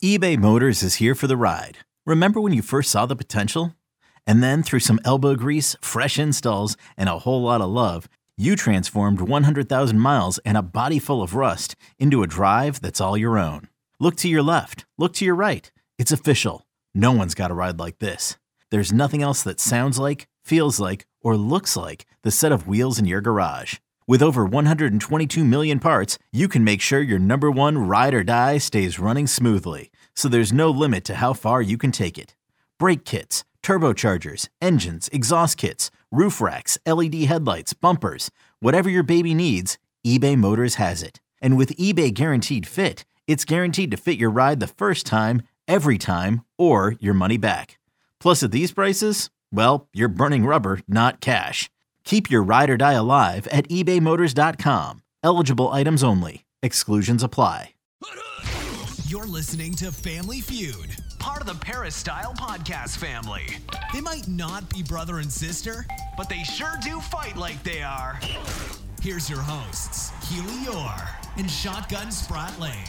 eBay Motors is here for the ride. Remember when you first saw the potential? And then through some elbow grease, fresh installs, and a whole lot of love, you transformed 100,000 miles and a body full of rust into a drive that's all your own. Look to your left. Look to your right. It's official. No one's got a ride like this. There's nothing else that sounds like, feels like, or looks like the set of wheels in your garage. With over 122 million parts, you can make sure your number one ride or die stays running smoothly. So there's no limit to how far you can take it. Brake kits, turbochargers, engines, exhaust kits, roof racks, LED headlights, bumpers, whatever your baby needs, eBay Motors has it. And with eBay Guaranteed Fit, it's guaranteed to fit your ride the first time, every time, or your money back. Plus at these prices, well, you're burning rubber, not cash. Keep your ride or die alive at ebaymotors.com. Eligible items only. Exclusions apply. You're listening to Family Feud, Part of the Paris Style Podcast family. They might not be brother and sister, But they sure do fight like they are. here's your hosts, Keely Orr and Shotgun Spratling.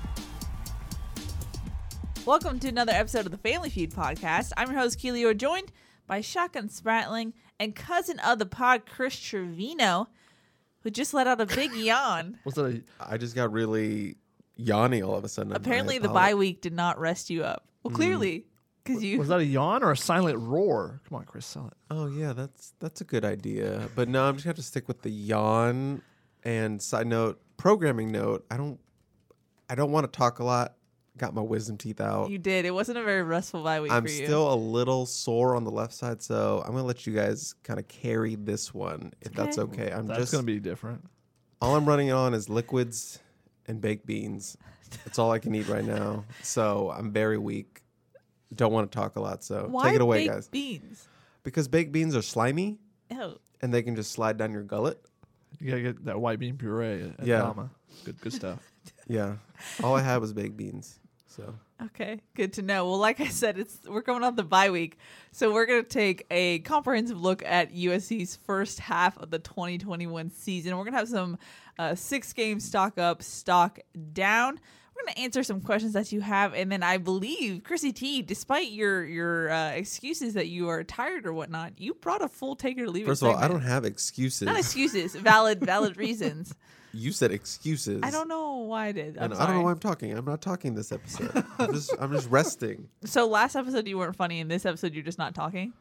Welcome to another episode of the Family Feud podcast. I'm your host, Keely Orr, joined by Shotgun Spratling and cousin of the pod, Chris Trevino, who just let out a big yawn. I just got really yawny all of a sudden. Apparently, the bye week did not rest you up. Well, clearly, because you... Was that a yawn or a silent roar? Come on, Chris, sell it. Oh yeah, that's a good idea. But no, I'm just gonna have to stick with the yawn. And side note, programming note, I don't want to talk a lot. Got my wisdom teeth out. You did. It wasn't a very restful bye week for you. I'm still a little sore on the left side, so I'm gonna let you guys kind of carry this one, if that's okay. That's gonna be different. All I'm running on is liquids and baked beans. That's all I can eat right now. So I'm very weak. Don't want to talk a lot. So Why take it away, baked guys. beans? Because baked beans are slimy Ew. and they can just slide down your gullet. You gotta get that white bean puree at Yeah. Dama. Good stuff. Yeah. All I had was baked beans. So Okay, good to know. Well, like I said, we're coming off the bye week, so we're going to take a comprehensive look at USC's first half of the 2021 season. We're going to have some 6-game stock up, stock down. We're going to answer some questions that you have, and then I believe, Chrissy T, despite your excuses that you are tired or whatnot, you brought a full take it or leave it first of all, I segment. don't have excuses. Not excuses, valid reasons. You said excuses. I don't know why I did. I don't know why I'm talking. I'm not talking this episode. I'm just resting. So last episode you weren't funny, and this episode you're just not talking?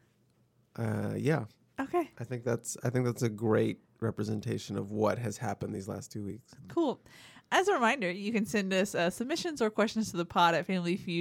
Yeah. Okay. I think that's a great representation of what has happened these last 2 weeks. Cool. As a reminder, you can send us submissions or questions to the pod at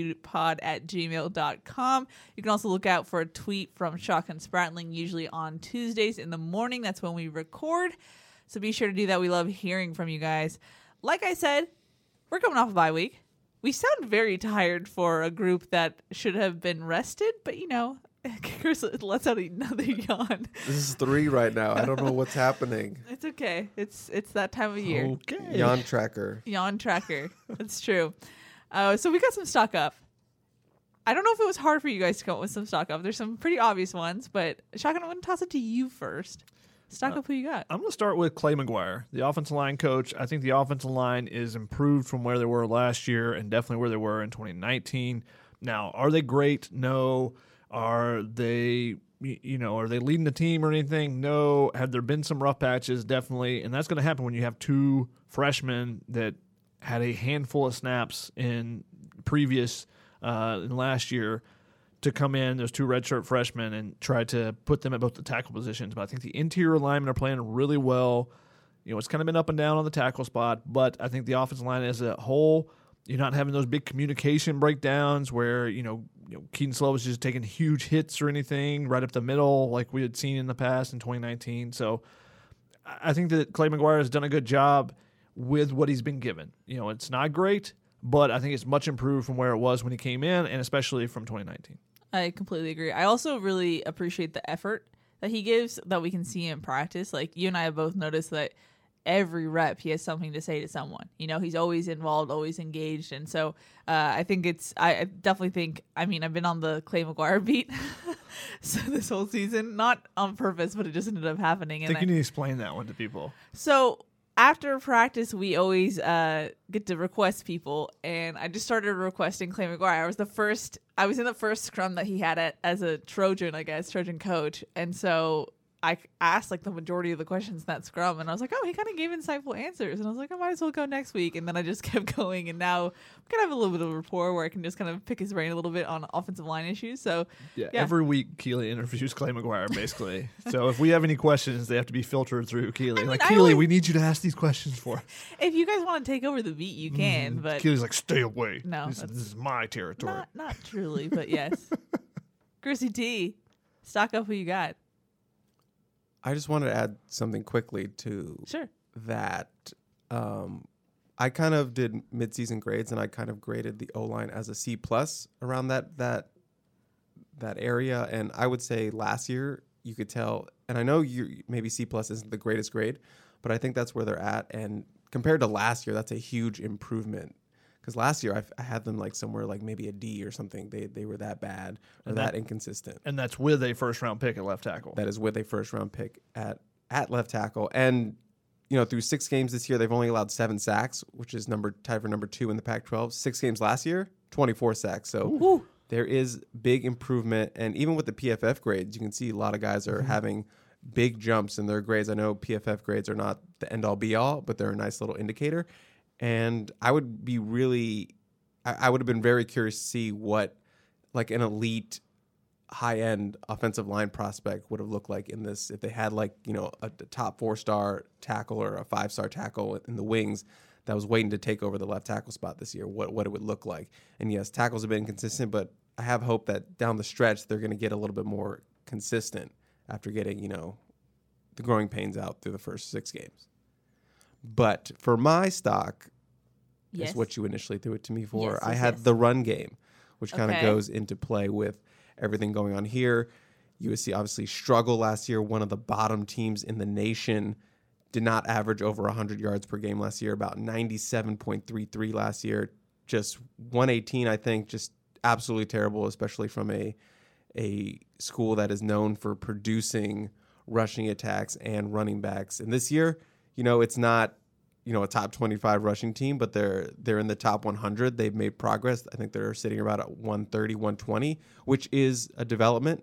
familyfeudpod@gmail.com. You can also look out for a tweet from Shotgun Spratling, usually on Tuesdays in the morning. That's when we record. So be sure to do that. We love hearing from you guys. Like I said, we're coming off a bye week. We sound very tired for a group that should have been rested, but Chris lets out another yawn. This is 3 right now. I don't know what's happening. It's okay. It's that time of year. Okay. Yawn tracker. Yawn tracker. That's true. So we got some stock up. I don't know if it was hard for you guys to come up with some stock up. There's some pretty obvious ones, but Shotgun, I'm going to toss it to you first. Stock up who you got. I'm going to start with Clay McGuire, the offensive line coach. I think the offensive line is improved from where they were last year and definitely where they were in 2019. Now, are they great? No. Are they, are they leading the team or anything? No. Have there been some rough patches? Definitely. And that's going to happen when you have 2 freshmen that had a handful of snaps in last year to come in, those 2 redshirt freshmen, and try to put them at both the tackle positions. But I think the interior linemen are playing really well. It's kind of been up and down on the tackle spot, but I think the offensive line as a whole, you're not having those big communication breakdowns where, Keaton Slovis is just taking huge hits or anything right up the middle like we had seen in the past in 2019. So I think that Clay McGuire has done a good job with what he's been given. It's not great, but I think it's much improved from where it was when he came in, and especially from 2019. I completely agree. I also really appreciate the effort that he gives that we can see in practice. Like, you and I have both noticed that every rep he has something to say to someone. He's always involved, always engaged. And so I definitely think, I've been on the Clay McGuire beat so this whole season, not on purpose, but it just ended up happening. I think you need to explain that one to people. So after practice, we always get to request people, and I just started requesting Clay McGuire. I was in the first scrum that he had as a Trojan, I guess, Trojan coach, and so I asked like the majority of the questions in that scrum, and I was like, oh, he kind of gave insightful answers, and I was like, I might as well go next week, and then I just kept going, and now we kind of have a little bit of rapport where I can just kind of pick his brain a little bit on offensive line issues. So yeah. Every week Keely interviews Clay McGuire basically. So if we have any questions, they have to be filtered through Keely. Keely, we need you to ask these questions for us. If you guys want to take over the beat, you can. But Keely's like, stay away. No, this is my territory. Not truly, but yes. Chrissy T, stock up who you got. I just wanted to add something quickly to that. I kind of did midseason grades, and I kind of graded the O-line as a C+ around that area. And I would say last year you could tell, and I know maybe C+ isn't the greatest grade, but I think that's where they're at. And compared to last year, that's a huge improvement. Because last year I had them like somewhere like maybe a D or something. They were that bad or that inconsistent. And that's with a first-round pick at left tackle. That is with a first-round pick at left tackle. And, through 6 games this year, they've only allowed 7 sacks, which is tied for number 2 in the Pac-12. 6 games last year, 24 sacks. So there is big improvement. And even with the PFF grades, you can see a lot of guys are having big jumps in their grades. I know PFF grades are not the end-all, be-all, but they're a nice little indicator. And I would have been very curious to see what like an elite high-end offensive line prospect would have looked like in this, if they had a top 4-star tackle or a 5-star tackle in the wings that was waiting to take over the left tackle spot this year, what it would look like. And yes, tackles have been consistent, but I have hope that down the stretch they're going to get a little bit more consistent after getting, the growing pains out through the first 6 games. But for my stock, is what you initially threw it to me for. I had the run game, which kind of goes into play with everything going on here. USC obviously struggled last year. One of the bottom teams in the nation, did not average over 100 yards per game last year, about 97.33 last year. Just 118, I think, just absolutely terrible, especially from a school that is known for producing rushing attacks and running backs. And this year, it's not, a top 25 rushing team, but they're in the top 100. They've made progress. I think they're sitting about at 130, 120, which is a development.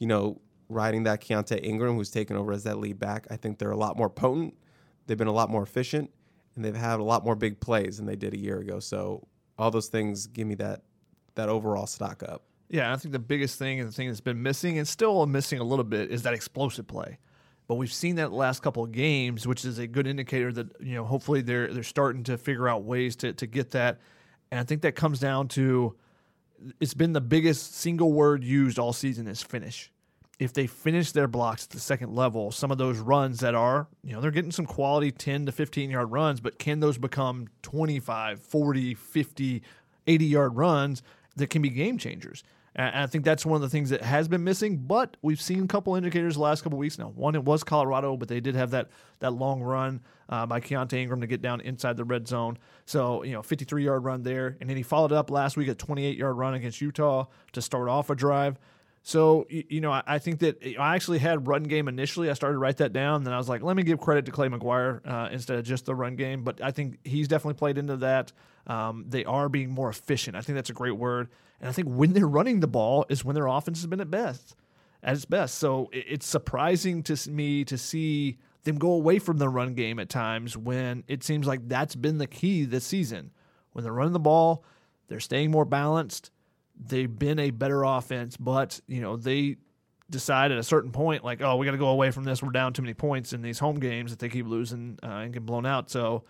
Riding that Keontae Ingram, who's taken over as that lead back, I think they're a lot more potent. They've been a lot more efficient, and they've had a lot more big plays than they did a year ago. So all those things give me that overall stock up. Yeah, I think the biggest thing and the thing that's been missing and still missing a little bit is that explosive play. But we've seen that last couple of games, which is a good indicator that, hopefully they're starting to figure out ways to get that. And I think that comes down to, it's been the biggest single word used all season is finish. If they finish their blocks at the second level, some of those runs that are, they're getting some quality 10 to 15-yard runs, but can those become 25, 40, 50, 80-yard runs that can be game changers? And I think that's one of the things that has been missing, but we've seen a couple indicators the last couple of weeks now. One, it was Colorado, but they did have that long run by Keontae Ingram to get down inside the red zone. So, 53-yard run there. And then he followed up last week a 28-yard run against Utah to start off a drive. So, I think that I actually had run game initially. I started to write that down. Then I was like, let me give credit to Clay McGuire instead of just the run game. But I think he's definitely played into that. They are being more efficient. I think that's a great word. And I think when they're running the ball is when their offense has been at its best. So it's surprising to me to see them go away from the run game at times when it seems like that's been the key this season. When they're running the ball, they're staying more balanced. They've been a better offense, but they decide at a certain point, like, oh, we got to go away from this. We're down too many points in these home games that they keep losing and get blown out. So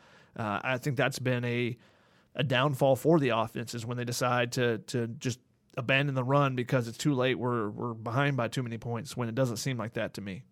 I think that's been a downfall for the offense is when they decide to just abandon the run because it's too late. We're behind by too many points when it doesn't seem like that to me.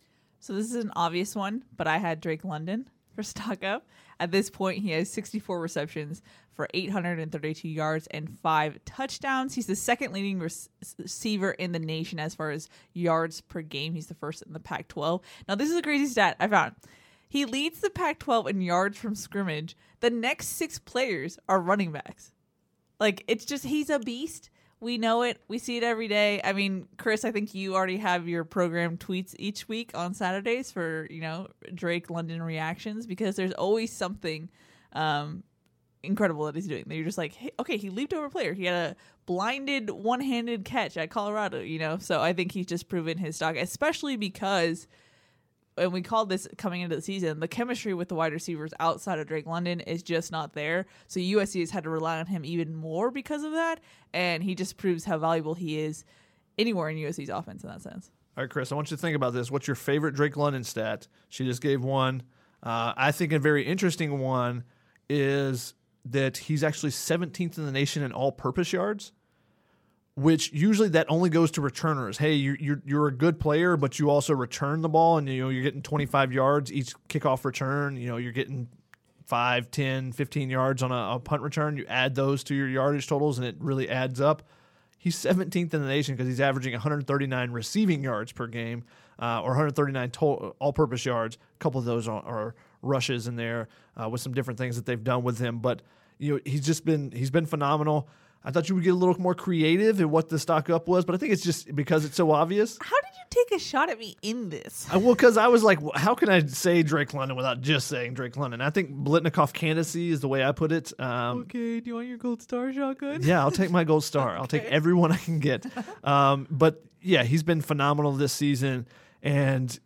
So this is an obvious one, but I had Drake London for stock up. At this point, he has 64 receptions for 832 yards and 5 touchdowns. He's the second leading receiver in the nation as far as yards per game. He's the first in the Pac-12. Now, this is a crazy stat I found. He leads the Pac-12 in yards from scrimmage. The next 6 players are running backs. Like, it's just, he's a beast. We know it. We see it every day. I mean, Chris, I think you already have your program tweets each week on Saturdays for, Drake London reactions, because there's always something incredible that he's doing. You're just like, hey, okay, he leaped over a player. He had a blinded one-handed catch at Colorado, So I think he's just proven his stock, especially because, and we called this coming into the season, the chemistry with the wide receivers outside of Drake London is just not there. So USC has had to rely on him even more because of that, and he just proves how valuable he is anywhere in USC's offense in that sense. All right, Chris, I want you to think about this. What's your favorite Drake London stat? She just gave one. I think a very interesting one is that he's actually 17th in the nation in all-purpose yards, which usually that only goes to returners. Hey, you're a good player, but you also return the ball, and you're getting 25 yards each kickoff return. You're getting 5, 10, 15 yards on a punt return. You add those to your yardage totals, and it really adds up. He's 17th in the nation because he's averaging 139 receiving yards per game, or 139 total all-purpose yards. A couple of those are rushes in there with some different things that they've done with him. But he's been phenomenal. I thought you would get a little more creative in what the stock up was, but I think it's just because it's so obvious. How did you take a shot at me in this? Well, because I was like, how can I say Drake London without just saying Drake London? I think Blitnikoff candidacy is the way I put it. Okay, do you want your gold star, Shotgun? Yeah, I'll take my gold star. Okay. I'll take everyone I can get. But yeah, he's been phenomenal this season, and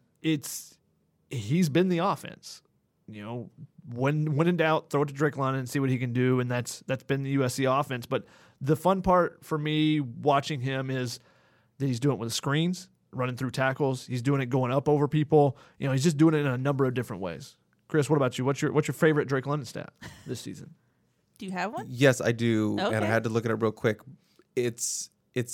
he's been the offense. When in doubt, throw it to Drake London and see what he can do, and that's been the USC offense. But the fun part for me watching him is that he's doing it with the screens, running through tackles. He's doing it going up over people. He's just doing it in a number of different ways. Chris, what about you? What's your favorite Drake London stat this season? Do you have one? Yes, I do, Okay. and I had to look it up real quick. It's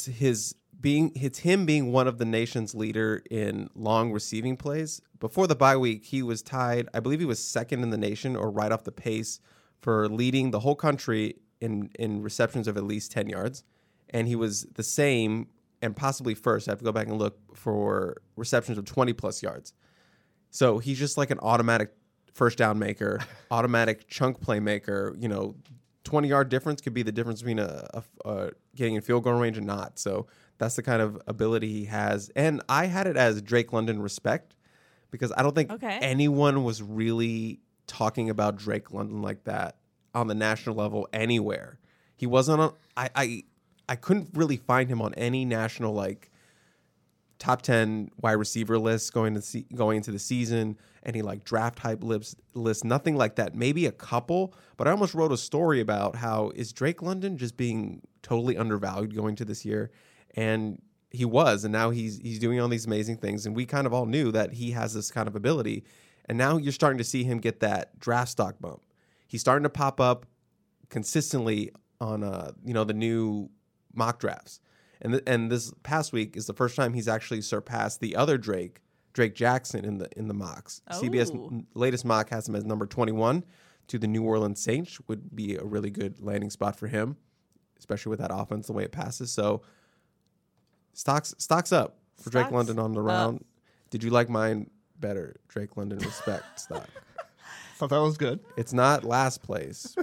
him being one of the nation's leader in long receiving plays. Before the bye week, he was tied. I believe he was second in the nation, or right off the pace, for leading the whole country in receptions of at least 10 yards. And he was the same, and possibly first, I have to go back and look, for receptions of 20-plus yards. So he's just like an automatic first down maker, automatic chunk play maker. 20-yard difference could be the difference between a getting in field goal range and not. So that's the kind of ability he has. And I had it as Drake London respect, because I don't think anyone was really talking about Drake London like that on the national level anywhere. He wasn't on. I couldn't really find him on any national top 10 wide receiver lists going into the season, any draft hype list, nothing like that. Maybe a couple, but I almost wrote a story about how is Drake London just being totally undervalued going to this year, and he was, and now he's doing all these amazing things, and we kind of all knew that he has this kind of ability, and now you're starting to see him get that draft stock bump. He's starting to pop up consistently on the new mock drafts. And this past week is the first time he's actually surpassed the other Drake Jackson in the mocks. Oh. CBS latest mock has him as number 21 to the New Orleans Saints. Would be a really good landing spot for him, especially with that offense, the way it passes. So stocks up for Drake London on the round. Did you like mine better? Drake London respect stock. Thought that was good. It's not last place.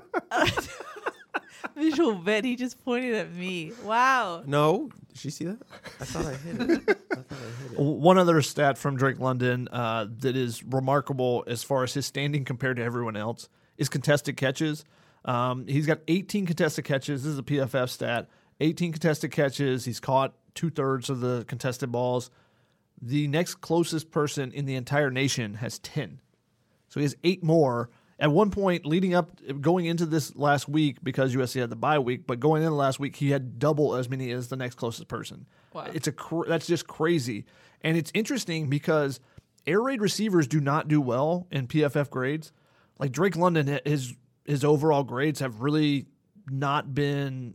Visual vet, he just pointed at me. Wow. No, did she see that? I thought I hit it. One other stat from Drake London that is remarkable as far as his standing compared to everyone else is contested catches. He's got 18 contested catches. This is a PFF stat. 18 contested catches. He's caught 2/3 of the contested balls. The next closest person in the entire nation has 10. So he has 8 more. At one point, going into this last week, because USC had the bye week, but going into last week, he had double as many as the next closest person. Wow. That's just crazy. And it's interesting because air raid receivers do not do well in PFF grades. Like Drake London, his overall grades have really not been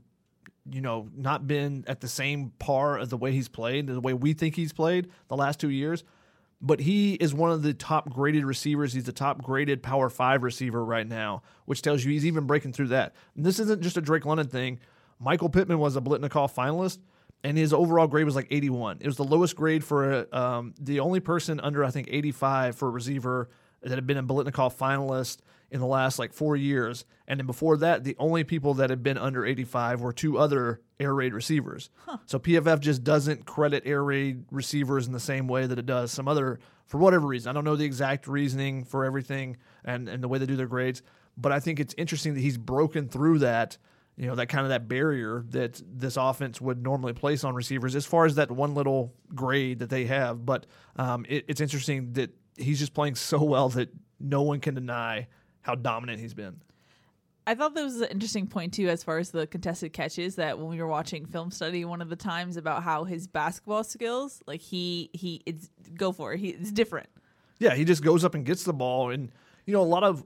at the same par as the way he's played, the way we think he's played the last 2 years. But he is one of the top-graded receivers. He's the top-graded Power 5 receiver right now, which tells you he's even breaking through that. And this isn't just a Drake London thing. Michael Pittman was a Blitnikoff finalist, and his overall grade was 81. It was the lowest grade for the only person under, I think, 85 for a receiver that had been a Biletnikoff finalist in the last 4 years. And then before that, the only people that had been under 85 were 2 other air raid receivers. So PFF just doesn't credit air raid receivers in the same way that it does some other, for whatever reason. I don't know the exact reasoning for everything and the way they do their grades, but I think it's interesting that he's broken through that, that kind of that barrier that this offense would normally place on receivers as far as that one little grade that they have. But it's interesting that he's just playing so well that no one can deny how dominant he's been. I thought that was an interesting point too, as far as the contested catches, that when we were watching film study one of the times about how his basketball skills, it's go for it. It's different. Yeah, he just goes up and gets the ball, and a lot of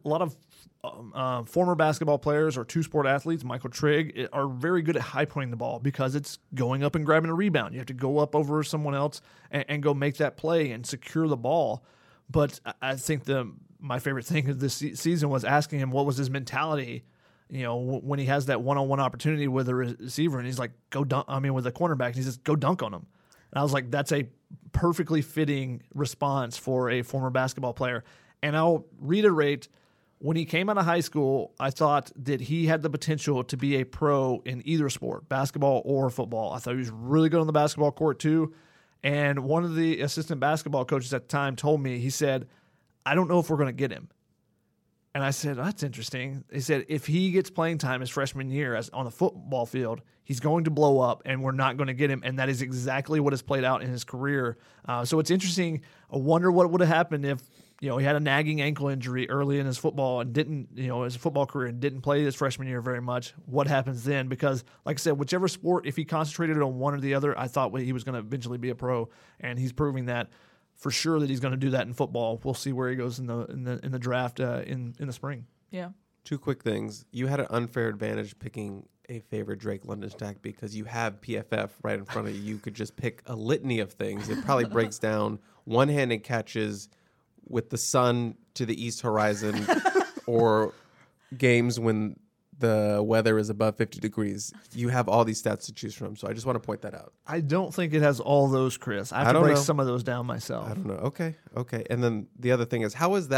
former basketball players or two-sport athletes, Michael Trigg, are very good at high-pointing the ball because it's going up and grabbing a rebound. You have to go up over someone else and go make that play and secure the ball. But I think my favorite thing of this season was asking him what was his mentality, when he has that one-on-one opportunity with a receiver, and he's like, with a cornerback, and he says, go dunk on him. And I was like, that's a perfectly fitting response for a former basketball player. And I'll reiterate, when he came out of high school, I thought that he had the potential to be a pro in either sport, basketball or football. I thought he was really good on the basketball court too. And one of the assistant basketball coaches at the time told me, he said, I don't know if we're going to get him. And I said, that's interesting. He said, if he gets playing time his freshman year as on the football field, he's going to blow up and we're not going to get him. And that is exactly what has played out in his career. So it's interesting. I wonder what would have happened if, he had a nagging ankle injury early in his football and didn't, his football career and didn't play his freshman year very much. What happens then? Because, like I said, whichever sport, if he concentrated on one or the other, I thought he was going to eventually be a pro, and he's proving that for sure that he's going to do that in football. We'll see where he goes in the draft in the spring. Yeah. 2 quick things. You had an unfair advantage picking a favorite Drake London stack because you have PFF right in front of you. You could just pick a litany of things. It probably breaks down one-handed catches with the sun to the east horizon or games when the weather is above 50 degrees. You have all these stats to choose from, so I just want to point that out. I don't think it has all those, Chris. I have to break some of those down myself. I don't know. Okay. And then the other thing is, how does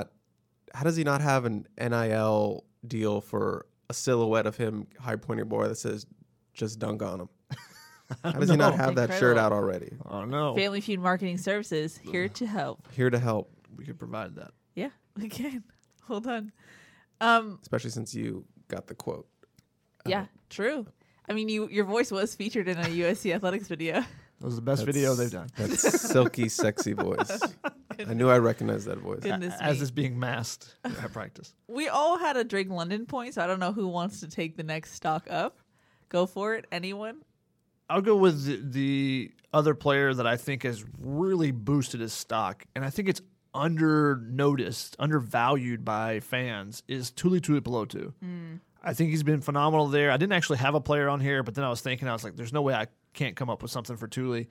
he not have an NIL deal for a silhouette of him high-pointing boy that says, just dunk on him? How does he not have that shirt out already? I don't know. Family Feud Marketing Services, here to help. Here to help. We could provide that. Yeah, we can. Hold on. Especially since you got the quote. Yeah, true. I mean, your voice was featured in a USC Athletics video. That was the best video they've done. That silky, sexy voice. I knew I recognized that voice. Goodness it's being masked at practice. We all had a Drake London point, so I don't know who wants to take the next stock up. Go for it. Anyone? I'll go with the other player that I think has really boosted his stock, and I think it's undervalued by fans, is Tuli Tuipulotu. I think he's been phenomenal there. I didn't actually have a player on here, but then I was like, there's no way I can't come up with something for Tuli.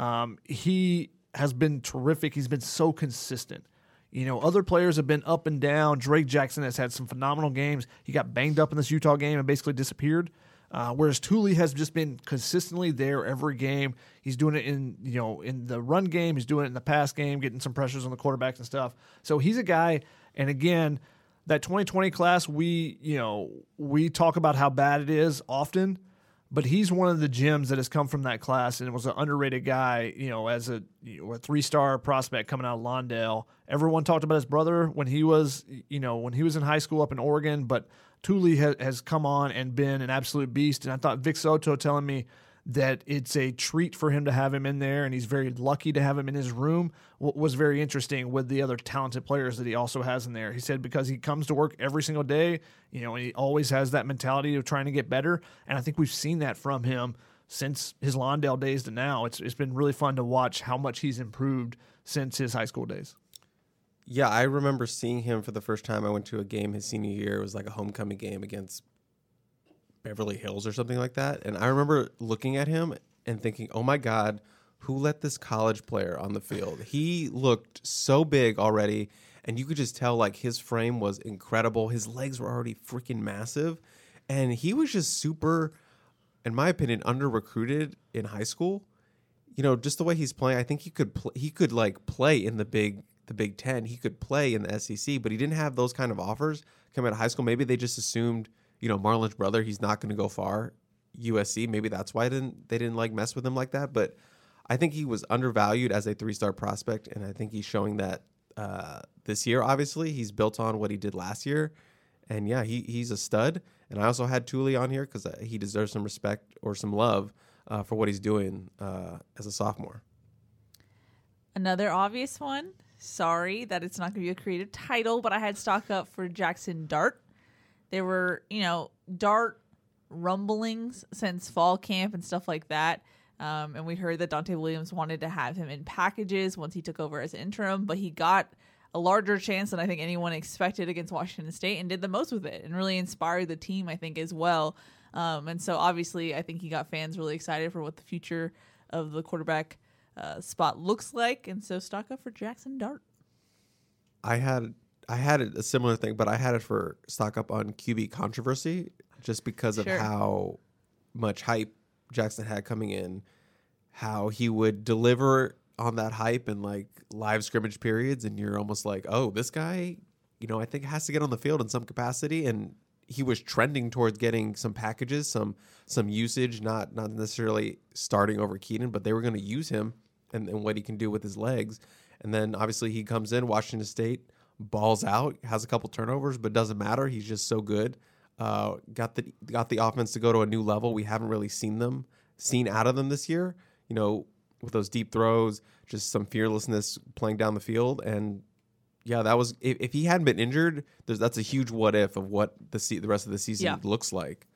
He has been terrific. He's been so consistent. Other players have been up and down. Drake Jackson has had some phenomenal games. He got banged up in this Utah game and basically disappeared. Whereas Tuli has just been consistently there every game. He's doing it in the run game. He's doing it in the pass game, getting some pressures on the quarterbacks and stuff. So he's a guy. And again, that 2020 class, we talk about how bad it is often, but he's one of the gems that has come from that class and was an underrated guy. As a 3-star prospect coming out of Lawndale. Everyone talked about his brother when he was in high school up in Oregon, but Tuli has come on and been an absolute beast. And I thought Vic Soto telling me that it's a treat for him to have him in there, and he's very lucky to have him in his room, was very interesting with the other talented players that he also has in there. He said because he comes to work every single day, and he always has that mentality of trying to get better. And I think we've seen that from him since his Lawndale days to now. It's been really fun to watch how much he's improved since his high school days. Yeah, I remember seeing him for the first time. I went to a game his senior year. It was like a homecoming game against Beverly Hills or something like that. And I remember looking at him and thinking, oh my God, who let this college player on the field? He looked so big already, and you could just tell like his frame was incredible. His legs were already freaking massive. And he was just super, in my opinion, under-recruited in high school. Just the way he's playing, I think he could play in the big the Big Ten. He could play in the SEC, but he didn't have those kind of offers coming out of high school. Maybe they just assumed, Marlon Lynch's brother, he's not going to go far. USC, maybe that's why they didn't like mess with him like that. But I think he was undervalued as a 3-star prospect, and I think he's showing that this year. Obviously, he's built on what he did last year, and yeah, he's a stud. And I also had Thule on here because he deserves some respect or some love for what he's doing as a sophomore. Another obvious one. Sorry that it's not going to be a creative title, but I had stock up for Jackson Dart. There were, Dart rumblings since fall camp and stuff like that. And we heard that Dante Williams wanted to have him in packages once he took over as interim, but he got a larger chance than I think anyone expected against Washington State and did the most with it and really inspired the team, I think, as well. And so obviously I think he got fans really excited for what the future of the quarterback spot looks like. And so stock up for Jackson Dart. I had a similar thing, but I had it for stock up on QB controversy just because of how much hype Jackson had coming in, how he would deliver on that hype in like live scrimmage periods, and you're almost like, oh, this guy, I think has to get on the field in some capacity, and he was trending towards getting some packages, some usage, not necessarily starting over Keenan, but they were going to use him and what he can do with his legs. And then obviously he comes in, Washington State, balls out, has a couple turnovers, but doesn't matter. He's just so good. Got the offense to go to a new level. We haven't really seen out of them this year, with those deep throws, just some fearlessness playing down the field. And yeah, that was, if he hadn't been injured, that's a huge what if of what the rest of the season looks like.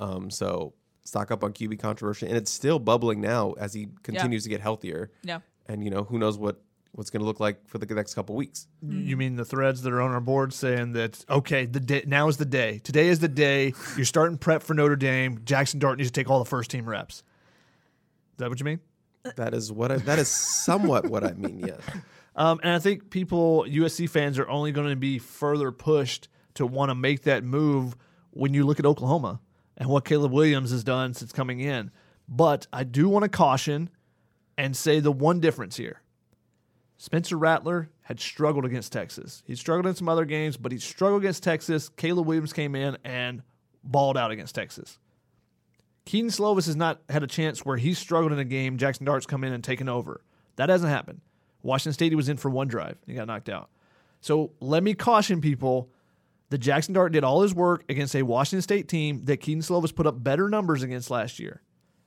So stock up on QB controversy, and it's still bubbling now as he continues to get healthier. Yeah. And who knows what's going to look like for the next couple weeks. You mean the threads that are on our board saying that, okay, now is the day. Today is the day. You're starting prep for Notre Dame. Jackson Dart needs to take all the first team reps. Is that what you mean? That is somewhat what I mean, yes. And I think USC fans are only going to be further pushed to want to make that move when you look at Oklahoma and what Caleb Williams has done since coming in. But I do want to caution and say the one difference here. Spencer Rattler had struggled against Texas. He struggled in some other games, but he struggled against Texas. Caleb Williams came in and balled out against Texas. Keaton Slovis has not had a chance where he's struggled in a game. Jackson Dart's come in and taken over. That hasn't happened. Washington State, he was in for one drive. He got knocked out. So let me caution people that Jackson Dart did all his work against a Washington State team that Keaton Slovis put up better numbers against last year.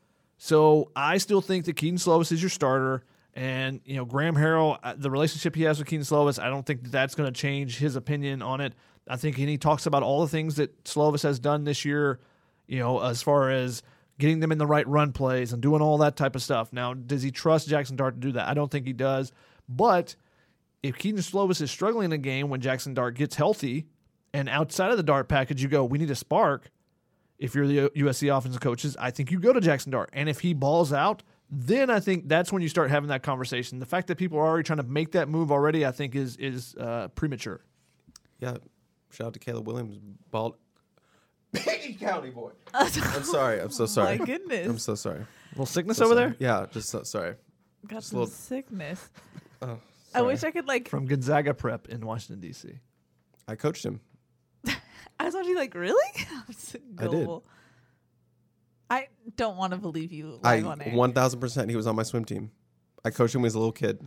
So I still think that Keaton Slovis is your starter. And, Graham Harrell, the relationship he has with Keaton Slovis, I don't think that's going to change his opinion on it. I think he talks about all the things that Slovis has done this year, as far as getting them in the right run plays and doing all that type of stuff. Now, does he trust Jackson Dart to do that? I don't think he does. But if Keaton Slovis is struggling in a game when Jackson Dart gets healthy and outside of the Dart package, you go, we need a spark. If you're the USC offensive coaches, I think you go to Jackson Dart. And if he balls out, then I think that's when you start having that conversation. The fact that people are already trying to make that move already, I think, is premature. Yeah. Shout out to Caleb Williams, bald. Piggy County boy. I'm sorry. I'm so sorry. My goodness. I'm so sorry. A little sickness over there? Yeah, just sorry. Got Just some little- sickness. Oh, I wish I could From Gonzaga Prep in Washington, D.C. I coached him. I was actually really? I did. I don't want to believe you I live on air. 1,000%. He was on my swim team. I coached him when he was a little kid.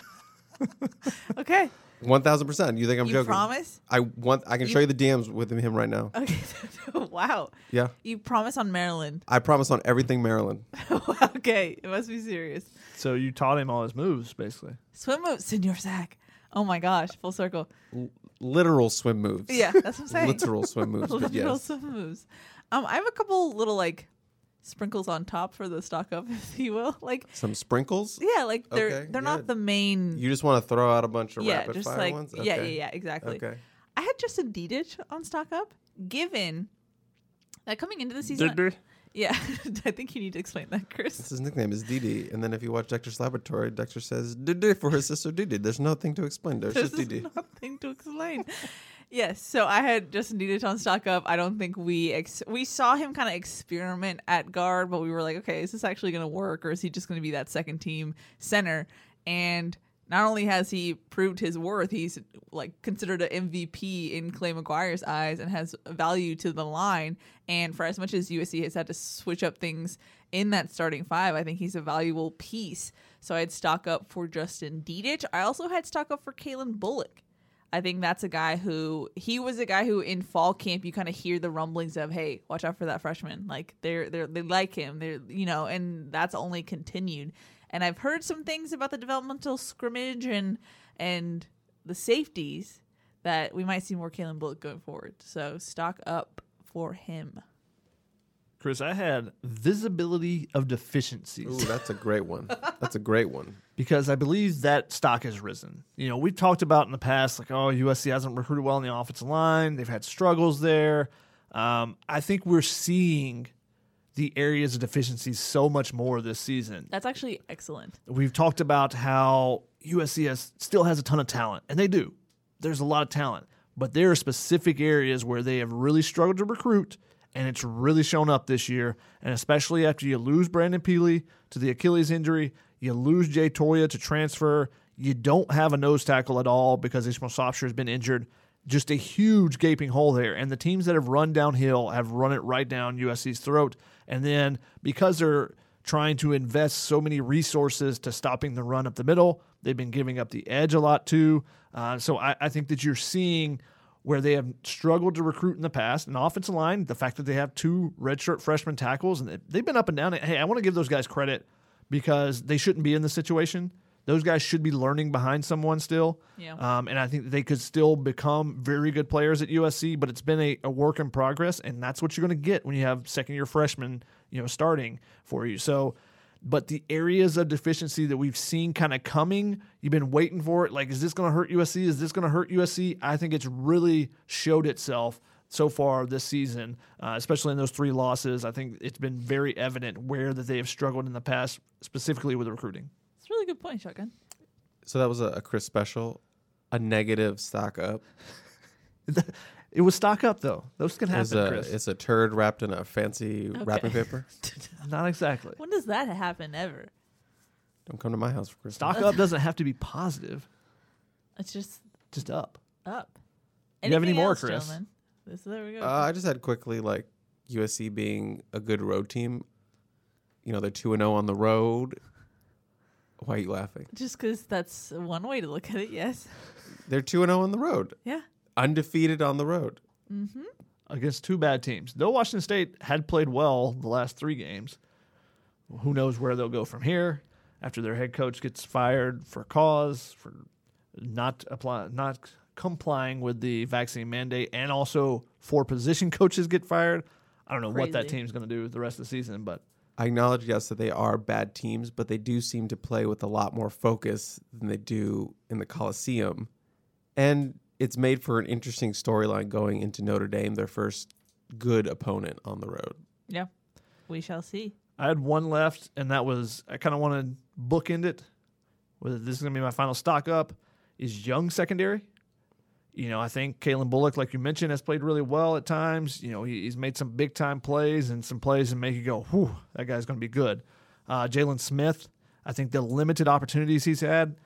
Okay. 1,000%. You think I'm You joking? promise? I can show you the DMs with him right now. Okay. Wow. Yeah. You promise on Maryland. I promise on everything Maryland. Okay. It must be serious. So you taught him all his moves, basically. Swim moves, Senor Zach. Oh my gosh. Full circle. Literal swim moves. Yeah, that's what I'm saying. Literal swim moves. But Literal yes. swim moves. I have a couple little sprinkles on top for the stock up, if you will. Some sprinkles? Yeah, they're Okay, they're yeah. not the main. You just want to throw out a bunch of rapid just fire ones? yeah, Okay. exactly. Okay. I had Justin Dedich on stock up, given that coming into the season. Yeah, I think you need to explain that, Chris. His nickname is Didi. And then if you watch Dexter's Laboratory, Dexter says Didi for his sister Didi. There's nothing to explain. There's just Didi. Nothing to explain. Yes, so I had Justin Dedich on stock up. I don't think we saw him kind of experiment at guard, but we were like, okay, is this actually going to work, or is he just going to be that second team center? And not only has he proved his worth, he's like considered an MVP in Clay McGuire's eyes and has value to the line. And for as much as USC has had to switch up things in that starting five, I think he's a valuable piece. So I'd stock up for Justin Dedich. I also had stock up for Kalen Bullock. I think that's a guy who in fall camp you kind of hear the rumblings of, hey, watch out for that freshman. Like they like him. And that's only continued. And I've heard some things about the developmental scrimmage and the safeties that we might see more Kalen Bullock going forward. So stock up for him. Chris, I had visibility of deficiencies. Ooh, that's a great one. That's a great one. Because I believe that stock has risen. We've talked about in the past, like, USC hasn't recruited well in the offensive line. They've had struggles there. I think we're seeing the areas of deficiencies so much more this season. That's actually excellent. We've talked about how USC still has a ton of talent, and they do. There's a lot of talent. But there are specific areas where they have really struggled to recruit, and it's really shown up this year. And especially after you lose Brandon Peely to the Achilles injury, you lose Jay Toya to transfer, you don't have a nose tackle at all because Ishmael Sopsher has been injured. Just a huge gaping hole there. And the teams that have run downhill have run it right down USC's throat. And then because they're trying to invest so many resources to stopping the run up the middle, they've been giving up the edge a lot too. So I think that you're seeing where they have struggled to recruit in the past. An offensive line, the fact that they have 2 redshirt freshman tackles, and they've been up and down. Hey, I want to give those guys credit because they shouldn't be in this situation. Those guys should be learning behind someone still. Yeah. And I think that they could still become very good players at USC, but it's been a work in progress, and that's what you're going to get when you have second-year freshmen, starting for you. So, but the areas of deficiency that we've seen kind of coming, you've been waiting for it. Like, is this going to hurt USC? Is this going to hurt USC? I think it's really showed itself so far this season, especially in those 3 losses. I think it's been very evident where that they have struggled in the past, specifically with recruiting. It's a really good point, Shotgun. So that was a Chris special, a negative stock up. It was stock up, though. Those can happen, Chris. It's a turd wrapped in a fancy wrapping paper. Not exactly. When does that happen ever? Don't come to my house for Christmas. Stock up doesn't have to be positive. It's just up. up. You have any Anything more, else, Chris? gentlemen? There we go. I just had quickly, like, USC being a good road team. They're 2-0 on the road. Why are you laughing? Just because that's one way to look at it, yes. They're 2-0 on the road. Yeah. Undefeated on the road. Mm-hmm. Against 2 bad teams. Though Washington State had played well the last 3 games, who knows where they'll go from here after their head coach gets fired for cause, for not complying with the vaccine mandate, and also 4 position coaches get fired. I don't know what that team's going to do the rest of the season, but I acknowledge, yes, that they are bad teams, but they do seem to play with a lot more focus than they do in the Coliseum. And it's made for an interesting storyline going into Notre Dame, their first good opponent on the road. Yeah. We shall see. I had one left, and that was, I kind of want to bookend it. Whether this is going to be my final stock up, is young secondary. I think Kalen Bullock, like you mentioned, has played really well at times. He's made some big-time plays and some plays that make you go, whew, that guy's going to be good. Jalen Smith, I think the limited opportunities he's had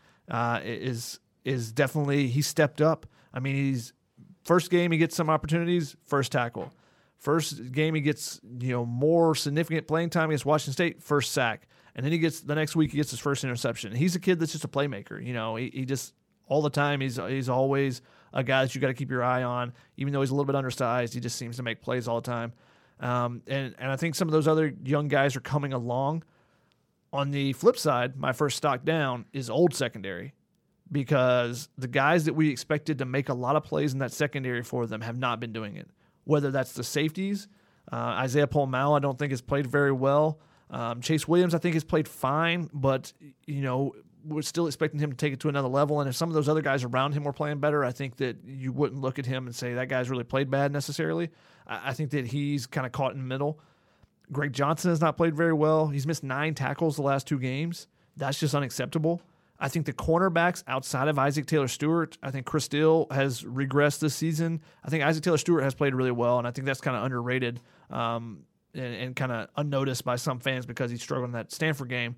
is definitely, he stepped up. I mean, first game he gets some opportunities, first tackle. First game he gets, more significant playing time against Washington State, first sack. And then the next week he gets his first interception. He's a kid that's just a playmaker. He just, all the time, he's always a guy that you got to keep your eye on. Even though he's a little bit undersized, he just seems to make plays all the time. And I think some of those other young guys are coming along. On the flip side, my first stock down is old secondary, because the guys that we expected to make a lot of plays in that secondary for them have not been doing it. Whether that's the safeties, Isaiah Paul-Mao I don't think has played very well. Chase Williams I think has played fine, but we're still expecting him to take it to another level. And if some of those other guys around him were playing better, I think that you wouldn't look at him and say that guy's really played bad necessarily. I think that he's kind of caught in the middle. Greg Johnson has not played very well. He's missed 9 tackles the last 2 games. That's just unacceptable. I think the cornerbacks outside of Isaac Taylor-Stewart, I think Chris Steele has regressed this season. I think Isaac Taylor-Stewart has played really well, and I think that's kind of underrated and kind of unnoticed by some fans because he struggled in that Stanford game.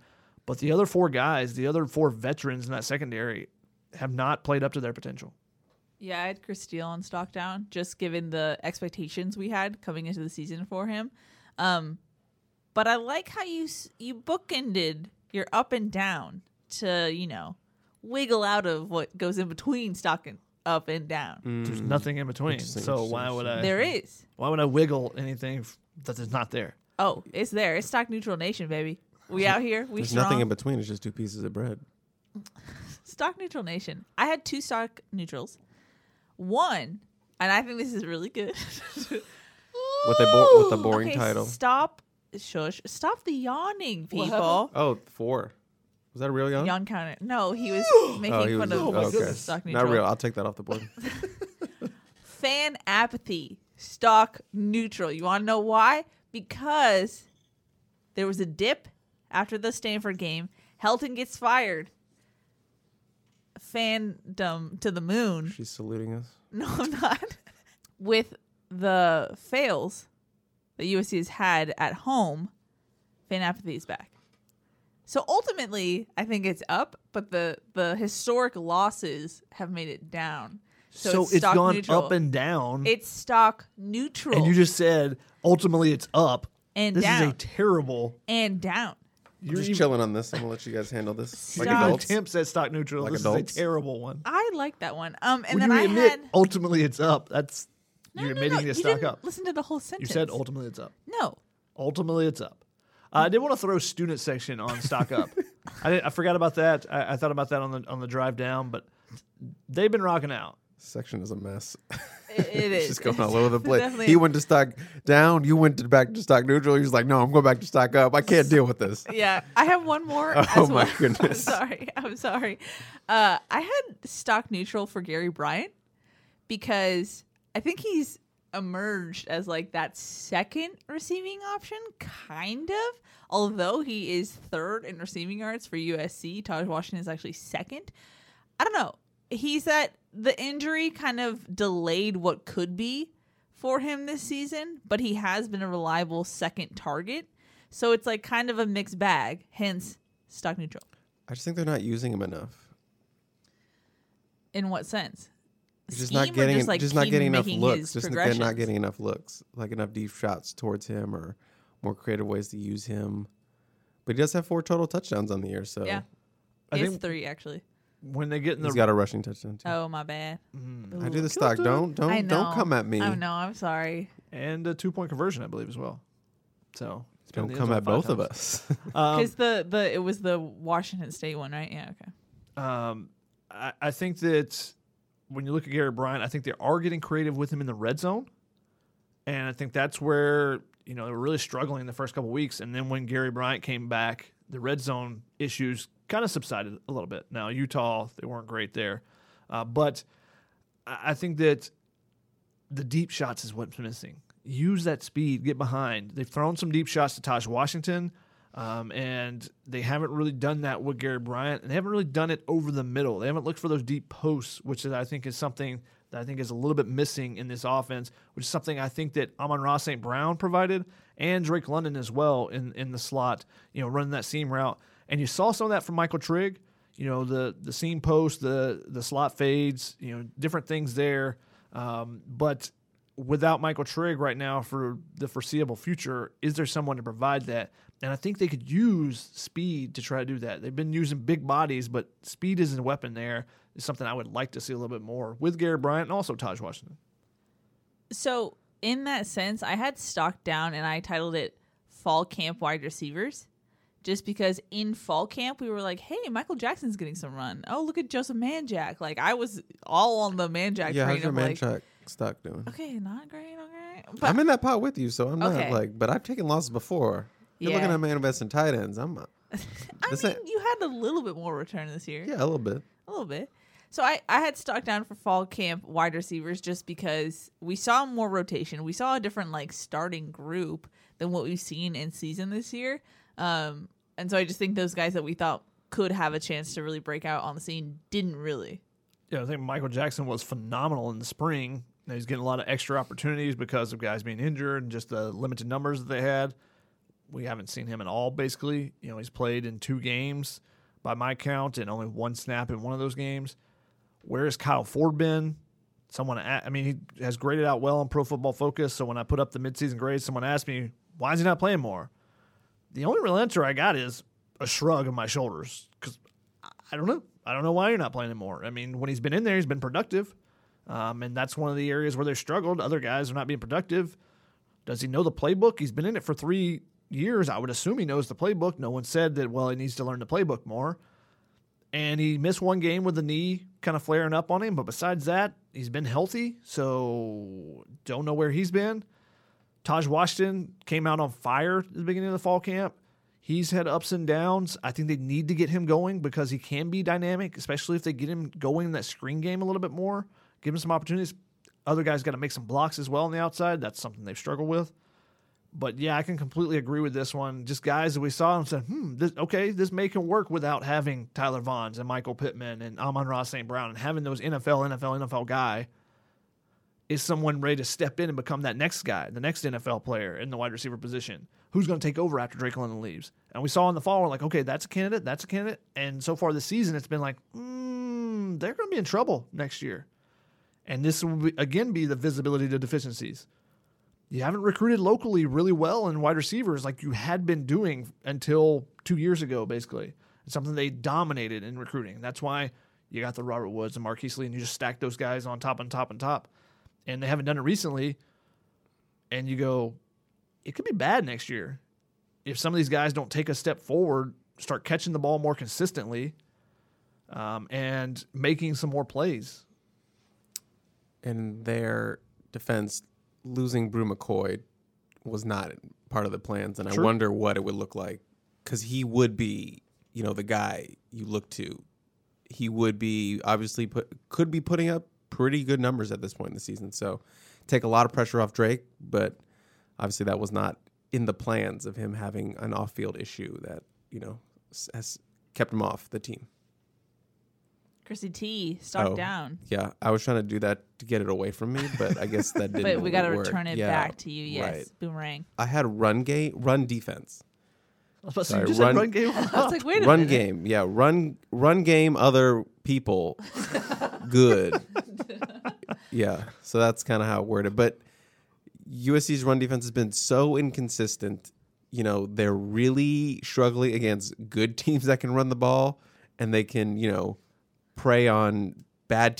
But the other four guys, the other four veterans in that secondary, have not played up to their potential. Yeah, I had Chris Steele on stock down, just given the expectations we had coming into the season for him. But I like how you bookended your up and down to, wiggle out of what goes in between stock and up and down. There's nothing in between. So why would I? There is. Why would I wiggle anything that is not there? Oh, it's there. It's stock neutral nation, baby. We out here. We There's strong. nothing in between. It's just two pieces of bread. Stock neutral nation. I had 2 stock neutrals. One, and I think this is really good. With a boring Okay, title. Stop the yawning, people. Oh, 4. Was that a real yawn? Yawn counter. No, he was making he fun was- of okay. stock neutral. Not real. I'll take that off the board. Fan apathy. Stock neutral. You want to know why? Because there was a dip after the Stanford game. Helton gets fired. Fandom to the moon. She's saluting us. No, I'm not. With the fails that USC has had at home, fan apathy is back. So ultimately, I think it's up, but the historic losses have made it down. So it's stock gone neutral. up and down. It's stock neutral. And you just said ultimately it's up. And this down. is a terrible. and down. I'm just chilling on this. I'm going to let you guys handle this. Like Stop. adults. Attempts at stock neutral. Like this adults. is a terrible one. I like that one. And When then you I admit had ultimately it's up, that's no, you're no, admitting no, it's you stock didn't up. Listen to the whole You sentence. said ultimately it's up. No. Ultimately it's up. I did want to throw student section on stock up. I forgot about that. I thought about that on the drive down, but they've been rocking out. Section is a mess. It It's is. just going all over the place. Definitely. He went to stock down. You went back to stock neutral. He was like, no, I'm going back to stock up. I can't deal with this. Yeah, I have one more. Oh, as my well. goodness. I'm sorry. I had stock neutral for Gary Bryant because I think he's emerged as like that second receiving option, kind of. Although he is third in receiving yards for USC, Taj Washington is actually second. I don't know. He's that the injury kind of delayed what could be for him this season, but he has been a reliable second target. So it's like kind of a mixed bag, hence stock neutral. I just think they're not using him enough. In what sense? Just Scheme not or getting, just, like, just not keep getting enough making looks. his Just that they're not progressions? getting enough looks, like enough deep shots towards him, or more creative ways to use him. But he does have 4 total touchdowns on the year, so Yeah. I It's think 3 actually. when they get in he's the got a rushing touchdown too. Oh, my bad. I do the stock. Don't I know. don't come at me. I know. I'm sorry. and a 2-point conversion, I believe as well. So it's been Don't in the come end at zone both 5 of times. us. Because it was the Washington State one, right? Yeah. Okay. I think that when you look at Gary Bryant, I think they are getting creative with him in the red zone. And I think that's where, they were really struggling the first couple of weeks. And then when Gary Bryant came back, the red zone issues kind of subsided a little bit. Now, Utah, they weren't great there. But I think that the deep shots is what's missing. Use that speed, get behind. They've thrown some deep shots to Taj Washington, and they haven't really done that with Gary Bryant, and they haven't really done it over the middle. They haven't looked for those deep posts, which I think is something that I think is a little bit missing in this offense, which is something I think that Amon-Ra St. Brown provided and Drake London as well in the slot, running that seam route. And you saw some of that from Michael Trigg, the seam post, the slot fades, different things there. But without Michael Trigg right now for the foreseeable future, is there someone to provide that? And I think they could use speed to try to do that. They've been using big bodies, but speed is a weapon there. It's something I would like to see a little bit more with Gary Bryant and also Taj Washington. So in that sense, I had stock down and I titled it Fall Camp Wide Receivers. Just because in fall camp, we were like, hey, Michael Jackson's getting some run. Oh, look at Joseph Manjack. Like, I was all on the Manjack Yeah, train. how's your of man like, track stock doing? okay, not great, okay. But I'm in that pot with you, so I'm not Okay. but I've taken losses before. You're Yeah. looking at man invest in tight ends. I'm not. I this mean, ain't- you had a little bit more return this year. Yeah, a little bit. A little bit. So I had stock down for fall camp wide receivers just because we saw more rotation. We saw a different starting group than what we've seen in season this year. And so I just think those guys that we thought could have a chance to really break out on the scene didn't really. Yeah, I think Michael Jackson was phenomenal in the spring. He's getting a lot of extra opportunities because of guys being injured and just the limited numbers that they had. We haven't seen him at all, basically. He's played in 2 games by my count and only 1 snap in one of those games. Where has Kyle Ford been? He has graded out well on Pro Football Focus, so when I put up the midseason grades, someone asked me, why is he not playing more? The only real answer I got is a shrug of my shoulders, because I don't know. I don't know why you're not playing him more. When he's been in there, he's been productive, and that's one of the areas where they've struggled. Other guys are not being productive. Does he know the playbook? He's been in it for 3 years. I would assume he knows the playbook. No one said that, he needs to learn the playbook more. And he missed 1 game with the knee kind of flaring up on him. But besides that, he's been healthy. So don't know where he's been. Taj Washington came out on fire at the beginning of the fall camp. He's had ups and downs. I think they need to get him going because he can be dynamic, especially if they get him going in that screen game a little bit more. Give him some opportunities. Other guys got to make some blocks as well on the outside. That's something they've struggled with. But, yeah, I can completely agree with this one. Just guys that we saw and said, this may can work without having Tyler Vaughns and Michael Pittman and Amon-Ra St. Brown, and having those NFL guy is someone ready to step in and become that next guy, the next NFL player in the wide receiver position. Who's going to take over after Drake London leaves? And we saw in the fall, we're like, okay, that's a candidate. And so far this season, it's been like, they're going to be in trouble next year. And this will, again, be the visibility to deficiencies. You haven't recruited locally really well in wide receivers like you had been doing until 2 years ago, basically. It's something they dominated in recruiting. That's why you got the Robert Woods and Marquise Lee, and you just stack those guys on top. And they haven't done it recently. And you go, it could be bad next year. If some of these guys don't take a step forward, start catching the ball more consistently, and making some more plays. In their defense, losing Brew McCoy was not part of the plans, and Sure. I wonder what it would look like, because he would be, the guy you look to. He would be obviously could be putting up pretty good numbers at this point in the season. So take a lot of pressure off Drake, but obviously that was not in the plans of him having an off-field issue that has kept him off the team. Chrissy T, stock down. Yeah, I was trying to do that to get it away from me, but I guess that didn't. But we got to work. return it Yeah, back to you. Yes, right. Boomerang. I had run defense. I was about to say, Sorry, you just run- said run game. I was like, wait a Run minute. game, yeah, run game. Other people, good. Yeah, so that's kind of how it worded. But USC's run defense has been so inconsistent. They're really struggling against good teams that can run the ball, and they can, prey on bad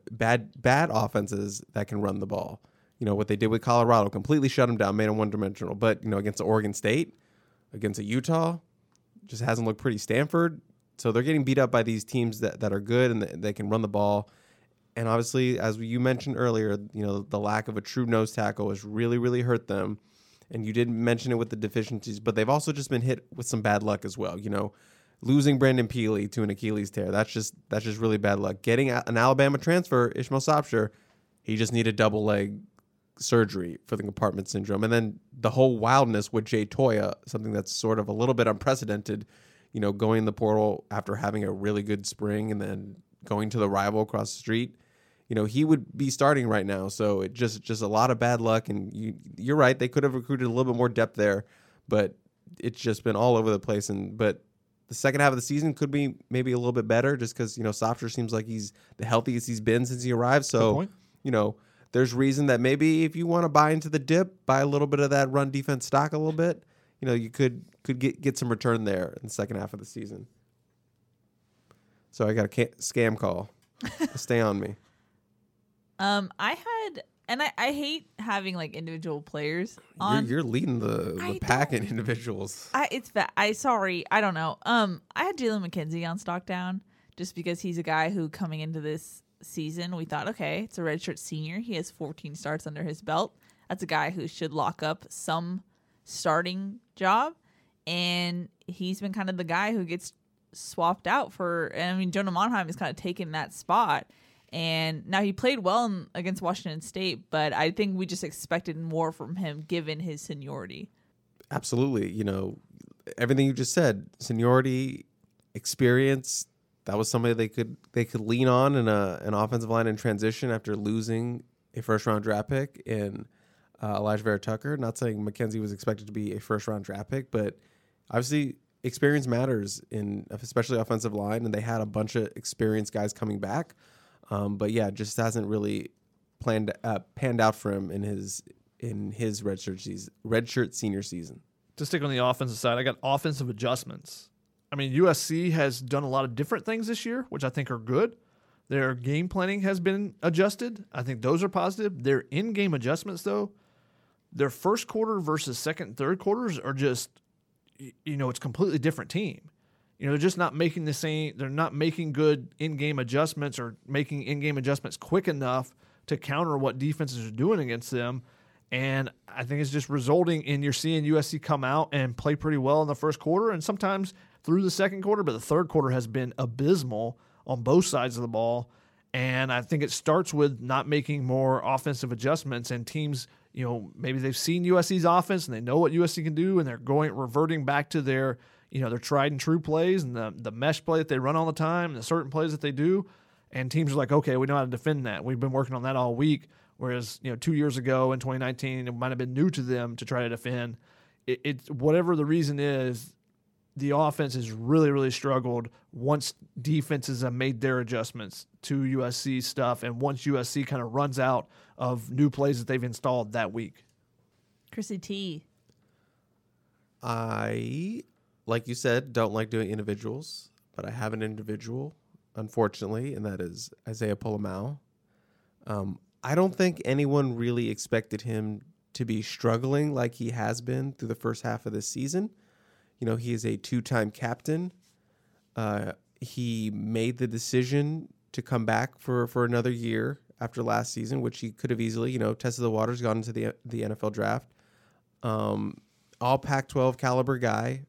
offenses that can run the ball. What they did with Colorado, completely shut them down, made them one-dimensional. But, against Oregon State, against a Utah, just hasn't looked pretty. Stanford, so they're getting beat up by these teams that are good and they can run the ball. And obviously, as you mentioned earlier, the lack of a true nose tackle has really, really hurt them. And you did mention it with the deficiencies, but they've also just been hit with some bad luck as well. Losing Brandon Peely to an Achilles tear, that's just really bad luck. Getting an Alabama transfer, Ishmael Sopsher, he just needed double leg surgery for the compartment syndrome. And then the whole wildness with Jay Toya, something that's sort of a little bit unprecedented, going in the portal after having a really good spring and then going to the rival across the street. He would be starting right now. So it just a lot of bad luck. And you're right, they could have recruited a little bit more depth there, but it's just been all over the place. But the second half of the season could be maybe a little bit better just because, Sopsher seems like he's the healthiest he's been since he arrived. So, there's reason that maybe if you want to buy into the dip, buy a little bit of that run defense stock a little bit, you could get some return there in the second half of the season. So I got a scam call. Stay on me. I had, and I hate having like individual players on. You're leading the pack in individuals. It's bad. Sorry, I don't know. I had Jalen McKenzie on stock down just because he's a guy who coming into this season we thought, okay, it's a redshirt senior. He has 14 starts under his belt. That's a guy who should lock up some starting job, and he's been kind of the guy who gets swapped out for. And I mean, Jonah Monheim has kind of taken that spot. And now he played well against Washington State, but I think we just expected more from him given his seniority. Absolutely. Everything you just said, seniority, experience, that was somebody they could lean on in an offensive line in transition after losing a first-round draft pick. And Elijah Vera Tucker. Not saying Mackenzie was expected to be a first-round draft pick, but obviously experience matters in especially offensive line, and they had a bunch of experienced guys coming back. But yeah, just hasn't really panned out for him in his redshirt senior season. To stick on the offensive side, I got offensive adjustments. I mean, USC has done a lot of different things this year, which I think are good. Their game planning has been adjusted. I think those are positive. Their in-game adjustments, though, their first quarter versus second and third quarters are just, it's a completely different team. They're just not making the same. They're not making good in-game adjustments or making in-game adjustments quick enough to counter what defenses are doing against them. And I think it's just resulting in you're seeing USC come out and play pretty well in the first quarter and sometimes through the second quarter, but the third quarter has been abysmal on both sides of the ball. And I think it starts with not making more offensive adjustments, and teams, maybe they've seen USC's offense and they know what USC can do, and they're reverting back to their, their tried and true plays and the mesh play that they run all the time and the certain plays that they do. And teams are like, okay, we know how to defend that. We've been working on that all week. Whereas, 2 years ago in 2019, it might have been new to them to try to defend. It's whatever the reason is, the offense has really, really struggled once defenses have made their adjustments to USC stuff and once USC kind of runs out of new plays that they've installed that week. Chrissy T. I, like you said, don't like doing individuals, but I have an individual, unfortunately, and that is Isaiah Pola-Mao. I don't think anyone really expected him to be struggling like he has been through the first half of this season. He is a two-time captain. He made the decision to come back for another year after last season, which he could have easily, tested the waters, gone into the NFL draft. All Pac-12 caliber guy.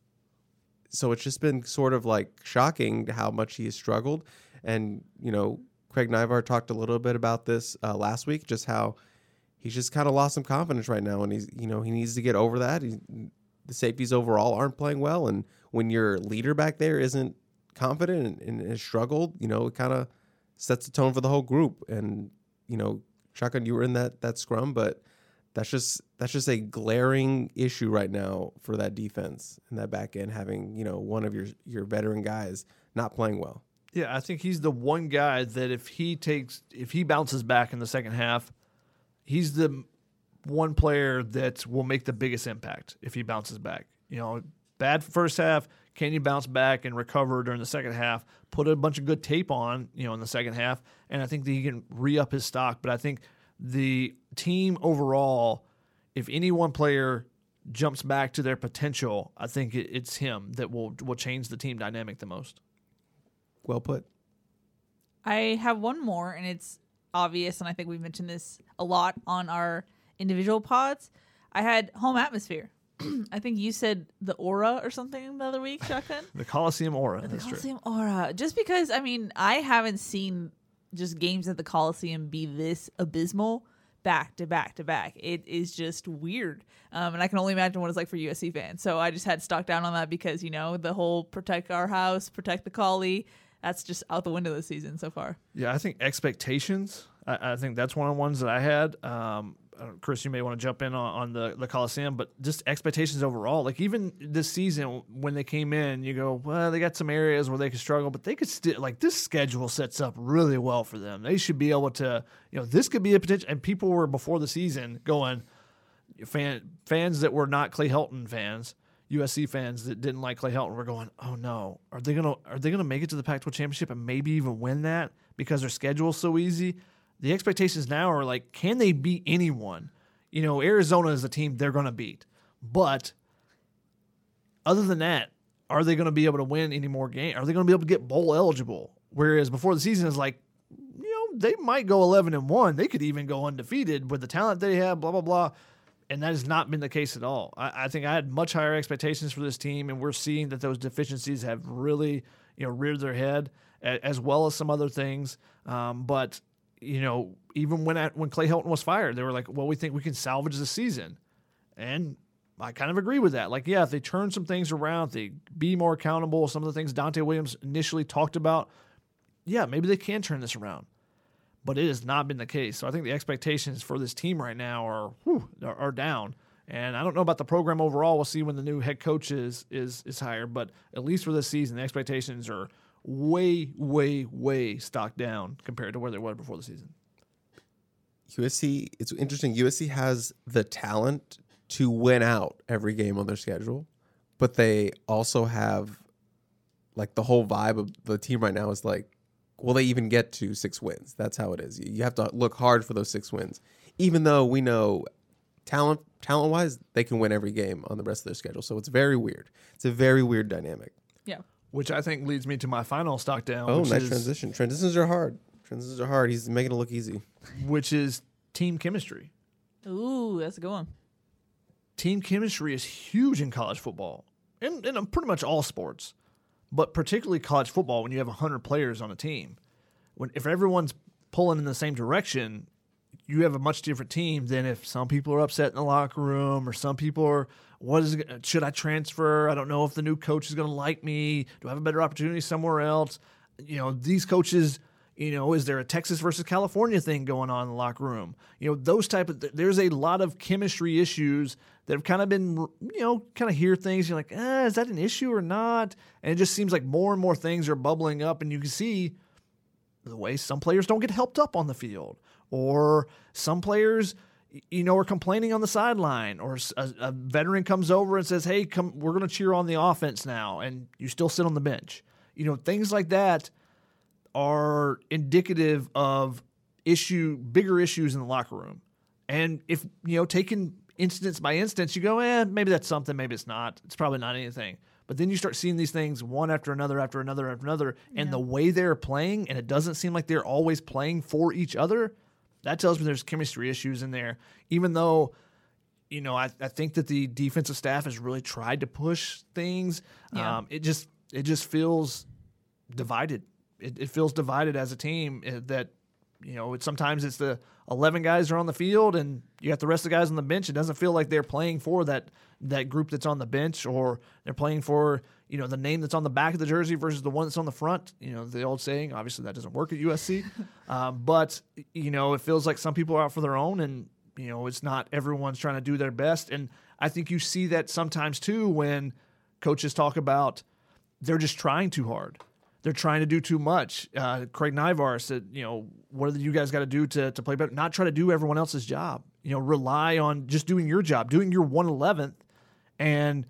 So it's just been sort of like shocking how much he has struggled. And, Craig Naivar talked a little bit about this last week, just how he's just kind of lost some confidence right now. And he needs to get over that. The safeties overall aren't playing well, and when your leader back there isn't confident and has struggled, it kind of sets the tone for the whole group. And Shotgun, you were in that scrum, but that's just a glaring issue right now for that defense and that back end, having one of your veteran guys not playing well. Yeah, I think he's the one guy that if he bounces back in the second half, he's the one player that will make the biggest impact if he bounces back. Bad first half, can you bounce back and recover during the second half, put a bunch of good tape on, in the second half, and I think that he can re-up his stock. But I think the team overall, if any one player jumps back to their potential, I think it's him that will change the team dynamic the most. Well put. I have one more, and it's obvious, and I think we've mentioned this a lot on our individual pods. I had home atmosphere. I think you said the aura or something the other week, Shotgun. The Coliseum aura. The Coliseum aura. Just because, I haven't seen just games at the Coliseum be this abysmal back to back to back. It is just weird. And I can only imagine what it's like for USC fans. So I just had stock down on that because, the whole protect our house, protect the Collie, that's just out the window this season so far. Yeah, I think expectations. I think that's one of the ones that I had. Chris, you may want to jump in on the Coliseum, but just expectations overall. Like even this season when they came in, you go, well, they got some areas where they could struggle, but they could still, this schedule sets up really well for them. They should be able to, this could be a potential. And people were before the season going, fans that were not Clay Helton fans, USC fans that didn't like Clay Helton were going, oh no, are they gonna make it to the Pac-12 championship and maybe even win that because their schedule is so easy? The expectations now are like, can they beat anyone? Arizona is a team they're going to beat. But other than that, are they going to be able to win any more games? Are they going to be able to get bowl eligible? Whereas before the season is like, they might go 11-1. They could even go undefeated with the talent they have, blah, blah, blah. And that has not been the case at all. I think I had much higher expectations for this team, and we're seeing that those deficiencies have really, reared their head, as well as some other things. But even when Clay Helton was fired, they were like, well, we think we can salvage the season. And I kind of agree with that. Like, yeah, if they turn some things around, if they be more accountable, some of the things Dante Williams initially talked about, yeah, maybe they can turn this around. but it has not been the case. So I think the expectations for this team right now are down. And I don't know about the program overall. We'll see when the new head coach is hired. But at least for this season, the expectations are way, way, way stocked down compared to where they were before the season. USC, it's interesting. USC has the talent to win out every game on their schedule, but they also have, like, the whole vibe of the team right now is like, will they even get to 6 wins? That's how it is. You have to look hard for those 6 wins, even though we know talent-wise, they can win every game on the rest of their schedule. So it's very weird. It's a very weird dynamic. Yeah. Which I think leads me to my final stock down. Oh, which nice is, transition. Transitions are hard. He's making it look easy. Which is team chemistry. Ooh, that's a good one. Team chemistry is huge in college football and in pretty much all sports, but particularly college football when you have 100 players on a team. If everyone's pulling in the same direction, you have a much different team than if some people are upset in the locker room or some people are, should I transfer? I don't know if the new coach is going to like me. Do I have a better opportunity somewhere else? These coaches, is there a Texas versus California thing going on in the locker room? Those there's a lot of chemistry issues that have kind of been, kind of hear things. You're like, is that an issue or not? And it just seems like more and more things are bubbling up, and you can see the way some players don't get helped up on the field, or some players, are complaining on the sideline, or a veteran comes over and says, hey, come, we're going to cheer on the offense now, and you still sit on the bench. Things like that are indicative of bigger issues in the locker room. And if, taken instance by instance, you go, maybe that's something, maybe it's not. It's probably not anything. But then you start seeing these things one after another, and the way they're playing, and it doesn't seem like they're always playing for each other, that tells me there's chemistry issues in there. Even though, I think that the defensive staff has really tried to push things. Yeah. It just feels divided. It feels divided as a team that, sometimes it's the 11 guys are on the field and you got the rest of the guys on the bench. It doesn't feel like they're playing for that group that's on the bench, or they're playing for, the name that's on the back of the jersey versus the one that's on the front. The old saying, obviously that doesn't work at USC. But, it feels like some people are out for their own, and, it's not everyone's trying to do their best. And I think you see that sometimes too when coaches talk about they're just trying too hard. They're trying to do too much. Craig Nyvar said, what do you guys got to do to play better? Not try to do everyone else's job. Rely on just doing your job, doing your 1/11th, and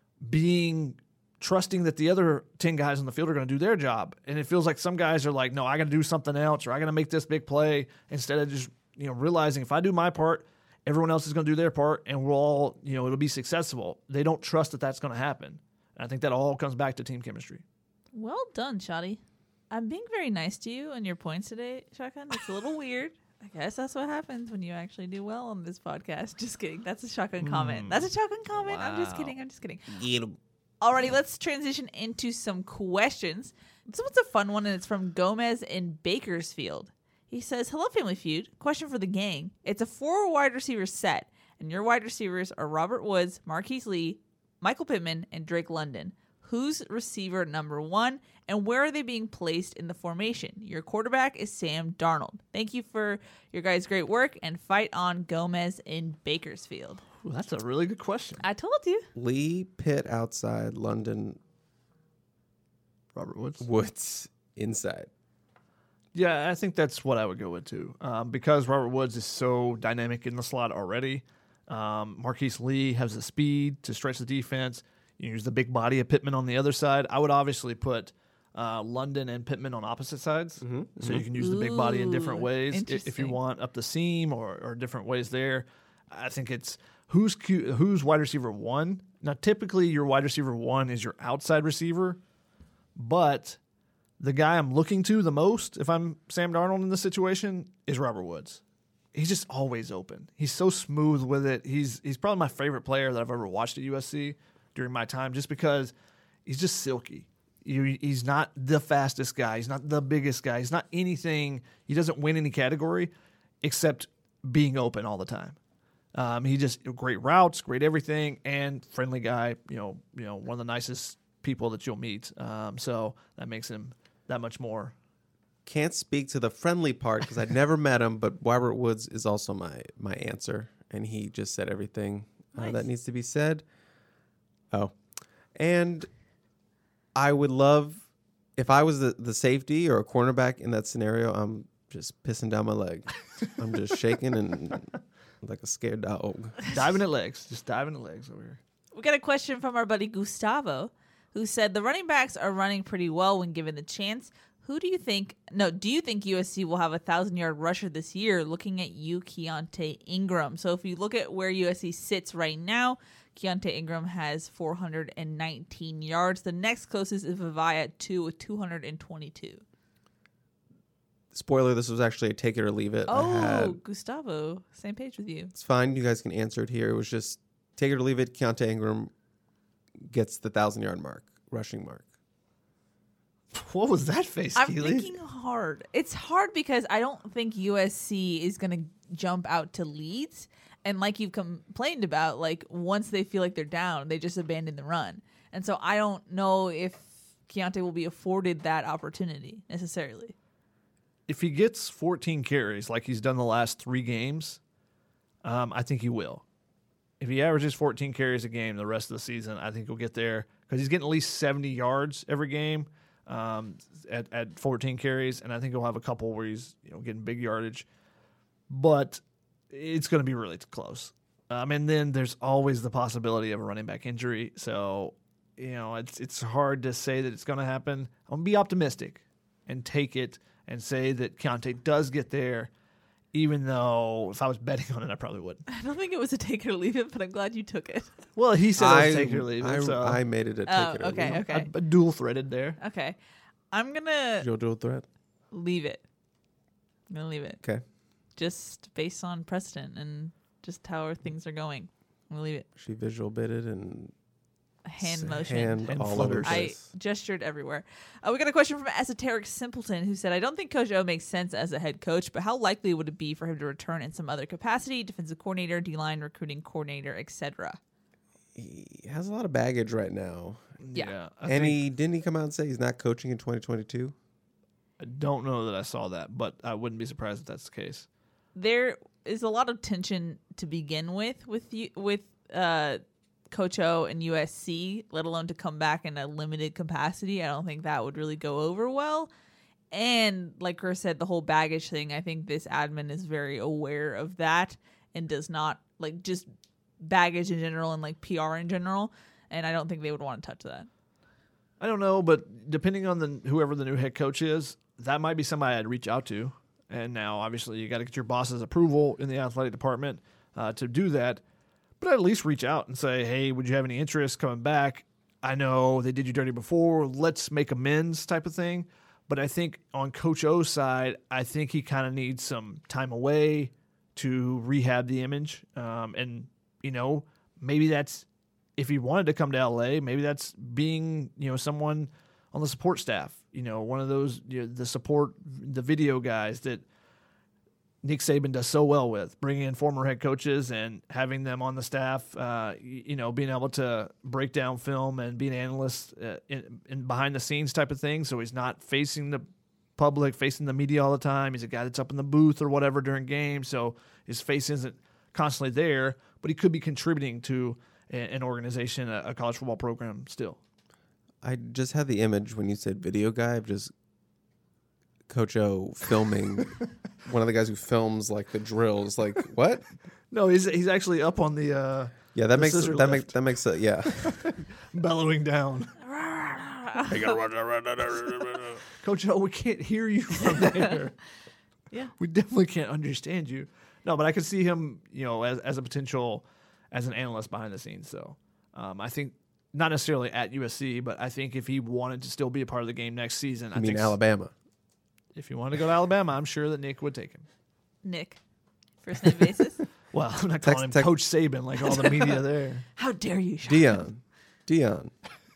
trusting that the other 10 guys on the field are going to do their job. And it feels like some guys are like, no, I got to do something else, or I got to make this big play, instead of just, realizing if I do my part, everyone else is going to do their part, and we'll all, it'll be successful. They don't trust that that's going to happen. And I think that all comes back to team chemistry. Well done, Shoddy. I'm being very nice to you on your points today, Shotgun. It's a little weird. I guess that's what happens when you actually do well on this podcast. Just kidding. That's a Shotgun comment. That's a Shotgun comment. Wow. I'm just kidding. Alrighty, let's transition into some questions. This one's a fun one, and it's from Gomez in Bakersfield. He says, hello, Family Feud. Question for the gang. It's a 4 wide receiver set, and your wide receivers are Robert Woods, Marquise Lee, Michael Pittman, and Drake London. Who's receiver number 1, and where are they being placed in the formation? Your quarterback is Sam Darnold. Thank you for your guys' great work, and fight on, Gomez in Bakersfield. Ooh, that's a really good question. I told you. Lee, Pitt outside, London, Robert Woods inside. Yeah, I think that's what I would go with too. Because Robert Woods is so dynamic in the slot already. Marquise Lee has the speed to stretch the defense. You use the big body of Pittman on the other side. I would obviously put London and Pittman on opposite sides, so you can use the big body in different ways if you want, up the seam or different ways there. I think it's who's wide receiver 1. Now, typically your wide receiver 1 is your outside receiver, but the guy I'm looking to the most, if I'm Sam Darnold in this situation, is Robert Woods. He's just always open. He's so smooth with it. He's probably my favorite player that I've ever watched at USC during my time, just because he's just silky. He's not the fastest guy. He's not the biggest guy. He's not anything. He doesn't win any category except being open all the time. He just great routes, great everything, and friendly guy. One of the nicest people that you'll meet. So that makes him that much more can't speak to the friendly part because I'd never met him, but Robert Woods is also my answer, and he just said everything that needs to be said. Oh, and I would love if I was the safety or a cornerback in that scenario. I'm just pissing down my leg. I'm just shaking and like a scared dog. Diving at legs. Just diving at legs over here. We got a question from our buddy Gustavo, who said the running backs are running pretty well when given the chance. Do you think USC will have 1,000-yard rusher this year? Looking at you, Keontae Ingram. So if you look at where USC sits right now, Keontae Ingram has 419 yards. The next closest is Vavai at 2 with 222. Spoiler, this was actually a take it or leave it. Gustavo, same page with you. It's fine. You guys can answer it here. It was just take it or leave it. Keontae Ingram gets the 1,000-yard mark, rushing mark. What was that face, I'm Keely? thinking hard. It's hard because I don't think USC is going to jump out to leads. And like you've complained about, like once they feel like they're down, they just abandon the run. And so I don't know if Keontae will be afforded that opportunity necessarily. If he gets 14 carries like he's done the last 3 games, I think he will. If he averages 14 carries a game the rest of the season, I think he'll get there because he's getting at least 70 yards every game at 14 carries, and I think he'll have a couple where he's getting big yardage. But it's going to be really close. And then there's always the possibility of a running back injury. So, it's hard to say that it's going to happen. I'm going to be optimistic and take it and say that Keontae does get there, even though if I was betting on it, I probably wouldn't. I don't think it was a take it or leave it, but I'm glad you took it. Well, he said it was take it or leave it. So I made it a take it or leave it. Okay. I dual-threaded there. Okay. I'm going to You'll do a threat? leave it. I'm going to leave it. Okay. Just based on precedent and just how things are going. I'm going to leave it. She visual bitted and Hand motion. hand all over fluttered. I this. gestured everywhere. We got a question from Esoteric Simpleton who said, I don't think Coach O makes sense as a head coach, but how likely would it be for him to return in some other capacity, defensive coordinator, D-line, recruiting coordinator, etc.? He has a lot of baggage right now. Yeah. And didn't he come out and say he's not coaching in 2022? I don't know that I saw that, but I wouldn't be surprised if that's the case. There is a lot of tension to begin with Coach O and USC, let alone to come back in a limited capacity. I don't think that would really go over well. And like Chris said, the whole baggage thing, I think this admin is very aware of that and does not like just baggage in general and like PR in general. And I don't think they would want to touch that. I don't know, but depending on whoever the new head coach is, that might be somebody I'd reach out to. And now, obviously, you got to get your boss's approval in the athletic department to do that. But I'd at least reach out and say, hey, would you have any interest coming back? I know they did you dirty before. Let's make amends type of thing. But I think on Coach O's side, I think he kind of needs some time away to rehab the image. And, maybe that's if he wanted to come to LA, maybe that's being, someone on the support staff, one of those, the video guys that Nick Saban does so well with, bringing in former head coaches and having them on the staff, being able to break down film and be an analyst in behind the scenes type of thing. So he's not facing the public, facing the media all the time. He's a guy that's up in the booth or whatever during games. So his face isn't constantly there, but he could be contributing to an organization, a college football program still. I just had the image when you said video guy of just Coach O filming one of the guys who films like the drills. Like what? No, he's actually up on the yeah. That makes it yeah. Bellowing down. Coach O, we can't hear you from there. Yeah, we definitely can't understand you. No, but I could see him, as a potential as an analyst behind the scenes. So I think not necessarily at USC, but I think if he wanted to still be a part of the game next season, I mean Alabama. If he wanted to go to Alabama, I'm sure that Nick would take him. Nick, first name basis. Well, I'm not calling him Coach Saban like all the media there. How dare you, Sean? Deion.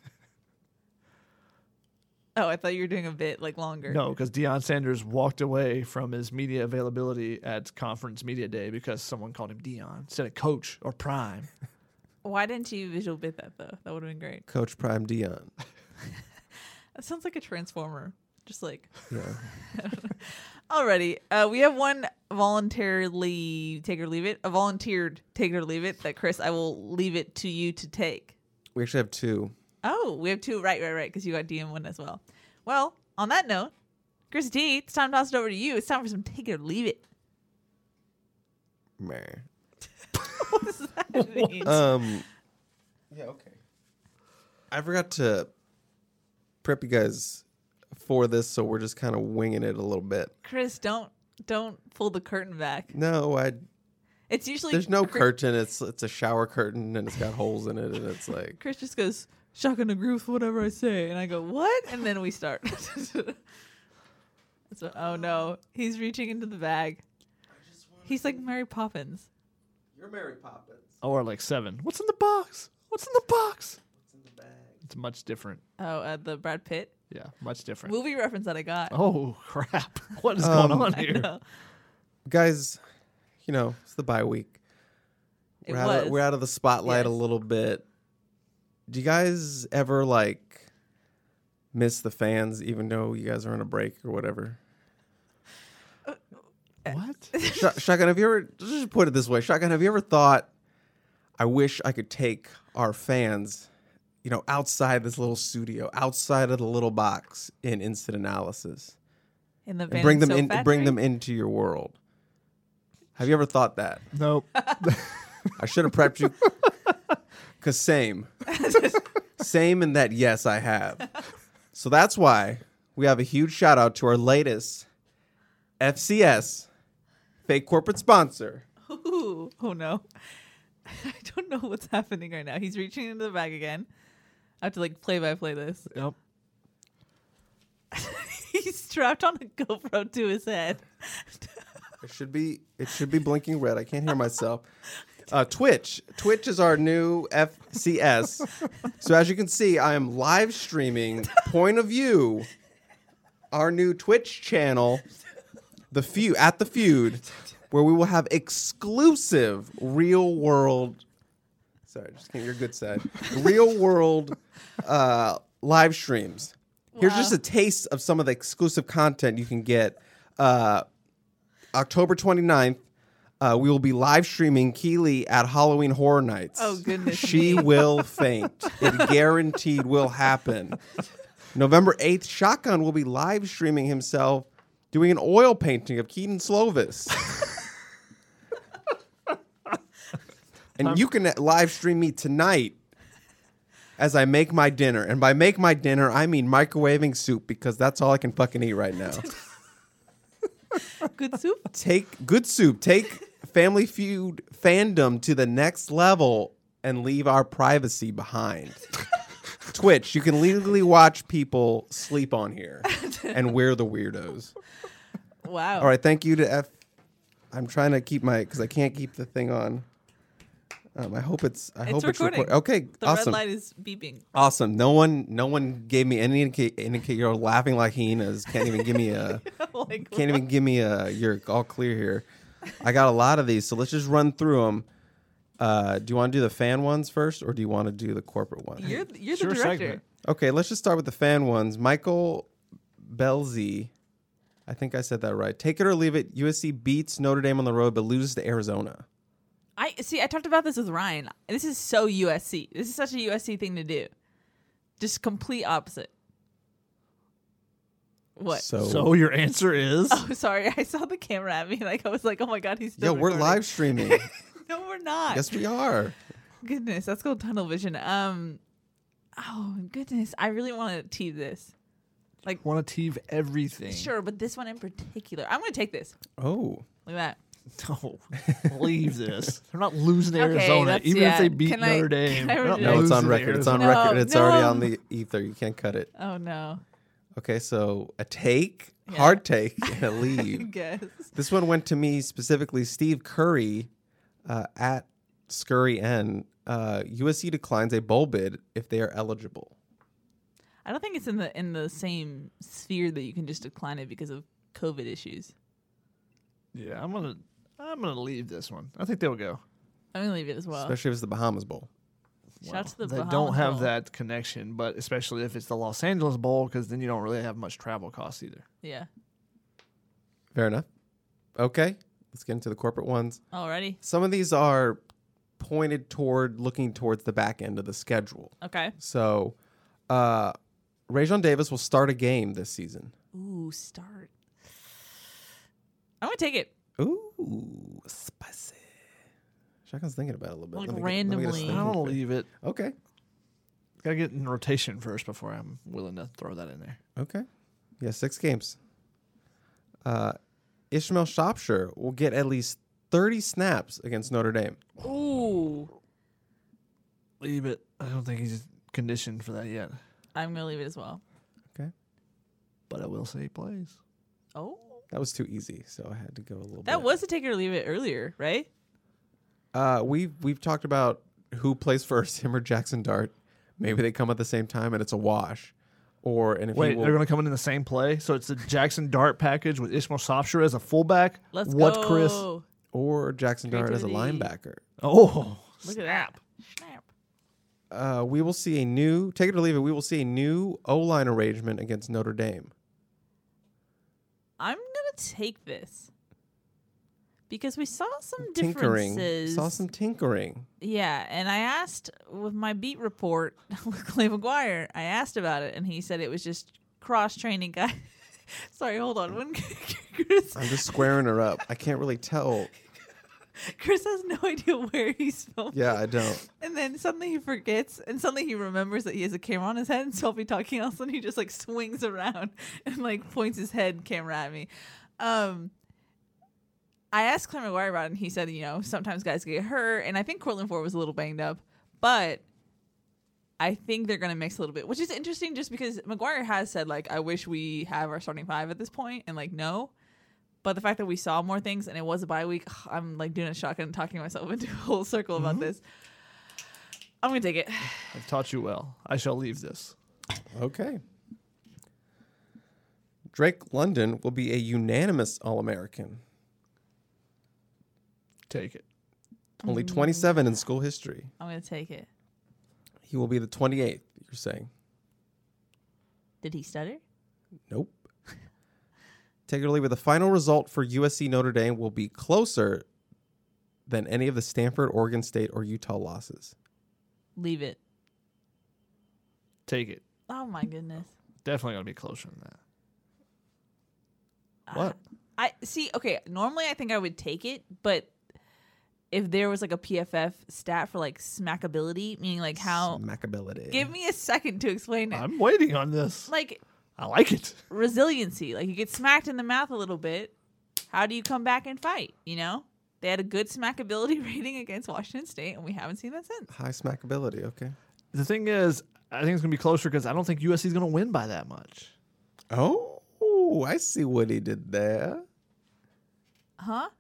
Oh, I thought you were doing a bit like longer. No, because Deion Sanders walked away from his media availability at Conference Media Day because someone called him Deion instead of Coach or Prime. Why didn't you visual bit that though? That would have been great. Coach Prime Deion. That sounds like a Transformer. Just like, Yeah. alrighty. We have one voluntarily take or leave it. A volunteered take or leave it that, Chris, I will leave it to you to take. We actually have two. Oh, we have two. Right. Because you got DM one as well. Well, on that note, Chris T, it's time to toss it over to you. It's time for some take it or leave it. Meh. What does that mean? Yeah, okay. I forgot to prep you guys for this, so we're just kind of winging it a little bit. Chris, don't pull the curtain back. No, It's usually there's no curtain. It's a shower curtain, and it's got holes in it, and it's like Chris just goes, shotgun agree with whatever I say. And I go, what? And then we start. So, oh no, he's reaching into the bag. He's like Mary Poppins. you're Mary Poppins. Or like 7. What's in the box? What's in the box? What's in the bag? It's much different. Oh, the Brad Pitt Yeah, much different. movie reference that I got. Oh, crap. What is going on I here? know. Guys, it's the bye week. It We're out of the spotlight a Yes. little bit. Do you guys ever miss the fans, even though you guys are on a break or whatever? What? Shotgun, have you ever, just put it this way, Shotgun, have you ever thought, I wish I could take our fans, outside this little studio, outside of the little box in instant analysis, In the and Van bring them Soap in, Factory? bring them into your world? Have you ever thought that? Nope. I should have prepped you. Because same in that, yes, I have. So that's why we have a huge shout out to our latest FCS fake corporate sponsor. Ooh, oh no. I don't know what's happening right now. He's reaching into the bag again. I have to play by play this. Yep. He's strapped on a GoPro to his head. It should be blinking red. I can't hear myself. Twitch is our new FCS. So as you can see, I am live streaming Point of View, our new Twitch channel, The Feud, where we will have exclusive real world. Sorry, just came your good side. Real world live streams. Here's just a taste of some of the exclusive content you can get. October 29th, we will be live streaming Keely at Halloween Horror Nights. Oh, goodness She me. will faint. It guaranteed will happen. November 8th, Shotgun will be live streaming himself doing an oil painting of Keaton Slovis. And you can live stream me tonight as I make my dinner. And by make my dinner, I mean microwaving soup, because that's all I can fucking eat right now. Good soup? Take Family Feud fandom to the next level and leave our privacy behind. Twitch, you can legally watch people sleep on here, and we're the weirdos. Wow. All right, thank you to F. I'm trying to keep because I can't keep the thing on. I hope it's recording. Okay, The awesome. red light is beeping. Awesome. No one gave me any indicator. You're laughing like hyenas. Can't even give me a. Can't even give me a. You're all clear here. I got a lot of these, so let's just run through them. Do you want to do the fan ones first, or do you want to do the corporate one? You're Sure the director. segment. Okay, let's just start with the fan ones. Michael Belzy, I think I said that right. Take it or leave it. USC beats Notre Dame on the road, but loses to Arizona. I talked about this with Ryan. This is so USC. This is such a USC thing to do. Just complete opposite. What? So your answer is? Oh, sorry. I saw the camera at me. I was like, oh my God, he's still we're recording. live streaming. No, we're not. Yes, we are. Goodness, let's go tunnel vision. Oh goodness, I really want to tee this. Want to teave everything. Sure, but this one in particular, I'm going to take this. Oh. Look at that. No, leave this. They're not losing to Okay, Arizona, that's- even if yeah. they beat Can I- Notre Dame. can I They're not reject- No, it's losing on to record. It's on Arizona. record. It's already no. on the ether. You can't cut it. Oh no. Okay, so a take, Yeah. hard take, and a I lead. guess. This one went to me specifically. Steve Curry at Scurry N. USC declines a bowl bid if they are eligible. I don't think it's in the same sphere that you can just decline it because of COVID issues. Yeah, I'm gonna leave this one. I think they'll go. I'm gonna leave it as well. Especially if it's the Bahamas Bowl. Shout out to the They Bahamas don't have Bowl. that connection, but especially if it's the Los Angeles Bowl, because then you don't really have much travel costs either. Yeah. Fair enough. Okay, let's get into the corporate ones. Alrighty. Some of these are pointed toward looking towards the back end of the schedule. Okay. So, Rajon Davis will start a game this season. Ooh, start. I'm gonna take it. Ooh, spicy. Shotgun's thinking about it a little bit. Like Let me randomly. get a I thinking don't fit. leave it. Okay. Got to get in rotation first before I'm willing to throw that in there. Okay. Yeah, 6 games. Ishmael Shropshire will get at least 30 snaps against Notre Dame. Ooh. Leave it. I don't think he's conditioned for that yet, I'm gonna leave it as well. Okay. but I will say he plays. Oh. That was too easy, so I had to go a little bit. That was a take it or leave it earlier, right? We've talked about who plays first, him or Jackson Dart. Maybe they come at the same time and it's a wash. And if Wait, he will, they're going to come in the same play? So it's the Jackson Dart package with Ishmael Shropshire as a fullback? Let's what, go. Chris? or Jackson Dart as a Creativity. linebacker. Oh, Look at that. Snap. We will see a new, take it or leave it, we will see a new O-line arrangement against Notre Dame. I'm gonna take this because we saw some Tinkering. differences. Saw some tinkering. Yeah, and I asked with my beat report with Clay McGuire, I asked about it, and he said it was just cross training guy. Sorry, hold on. When Chris, I'm just squaring her up. I can't really tell. Chris has no idea where he's filming. Yeah, I don't. And then suddenly he forgets, and suddenly he remembers that he has a camera on his head, and so I'll be talking, all of a sudden he just like swings around and like points his head camera at me. I asked Clay McGuire about it, and he said, sometimes guys get hurt, and I think Cortland Ford was a little banged up, but I think they're going to mix a little bit, which is interesting just because McGuire has said, like, I wish we have our starting 5 at this point, and like, no. But the fact that we saw more things and it was a bye week, I'm like doing a shotgun and talking myself into a whole circle about this. I'm going to take it. I've taught you well. I shall leave this. Okay. Drake London will be a unanimous All-American. Take it. Only 27 in school history. I'm going to take it. He will be the 28th, you're saying? Did he stutter? Nope. Take it or leave it. The final result for USC Notre Dame will be closer than any of the Stanford, Oregon State, or Utah losses. Leave it. Take it. Oh, my goodness. Definitely going to be closer than that. What? I see. Okay, normally I think I would take it, but if there was like a PFF stat for like smackability, meaning like how, Smackability. give me a second to explain it. I'm waiting on this. Like I like it. resiliency, like you get smacked in the mouth a little bit. How do you come back and fight? They had a good smackability rating against Washington State, and we haven't seen that since. High smackability, okay. The thing is, I think it's going to be closer because I don't think USC is going to win by that much. Oh, I see what he did there. Huh?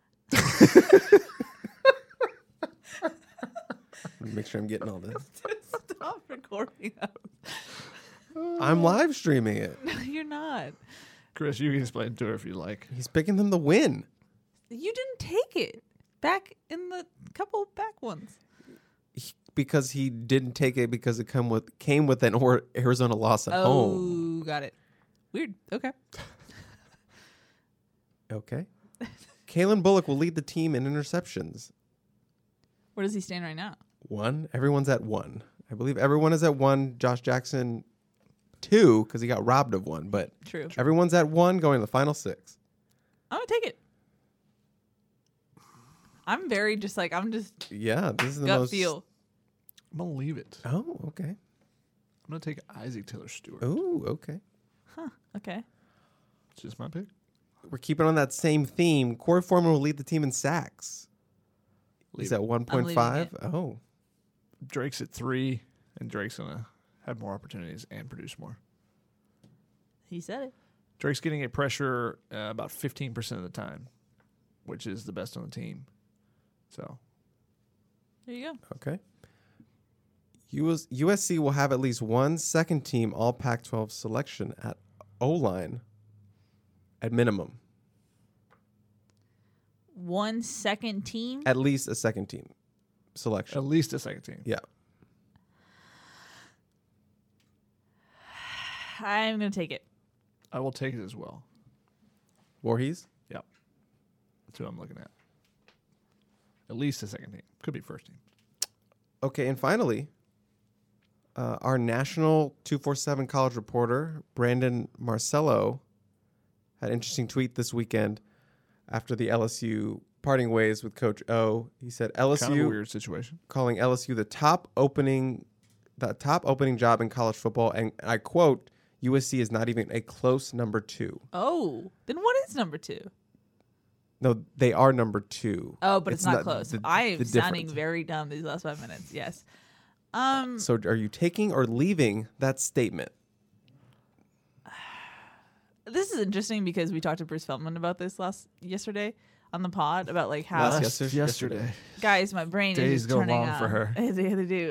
Make sure I'm getting all this. Stop recording that. I'm live streaming it. No, you're not. Chris, you can explain to her if you like. He's picking them to win. You didn't take it back in the couple back ones. Because he didn't take it because it came with an Arizona loss at home. Oh, got it. Weird. Okay. Okay. Kalen Bullock will lead the team in interceptions. Where does he stand right now? 1. Everyone's at 1. I believe everyone is at 1. Josh Jackson 2 because he got robbed of 1. But True. everyone's at 1 going to the final 6. I'm gonna take it. I'm very I'm just Yeah, this is the gut most. feel. I'm going to leave it. Oh, okay. I'm going to take Isaac Taylor Stewart. Oh, okay. Okay. It's just my pick. We're keeping on that same theme. Corey Foreman will lead the team in sacks. He's at Leave 1.5. it. Oh, Drake's at 3, and Drake's going to have more opportunities and produce more. He said it. Drake's getting a pressure about 15% of the time, which is the best on the team. So, There you go. okay. USC will have at least one second-team All Pac-12 selection at O-line at minimum. 1 second team. At least a second-team selection. at least a second team. Yeah. I'm going to take it. I will take it as well. Voorhees? Yep. That's who I'm looking at. At least the second team. Could be first team. Okay, and finally, our national 247 college reporter, Brandon Marcello, had an interesting tweet this weekend after the LSU parting ways with Coach O. He said LSU Kind of a weird situation. calling LSU the top opening job in college football, and I quote, USC is not even a close number 2. Oh, then what is number 2? No, they are number 2. Oh, but it's not close. I am the sounding difference. very dumb these last 5 minutes. Yes. So are you taking or leaving that statement? This is interesting because we talked to Bruce Feldman about this yesterday on the pod about like how Yesterday. guys, my brain Days is go turning long on. for her. They do.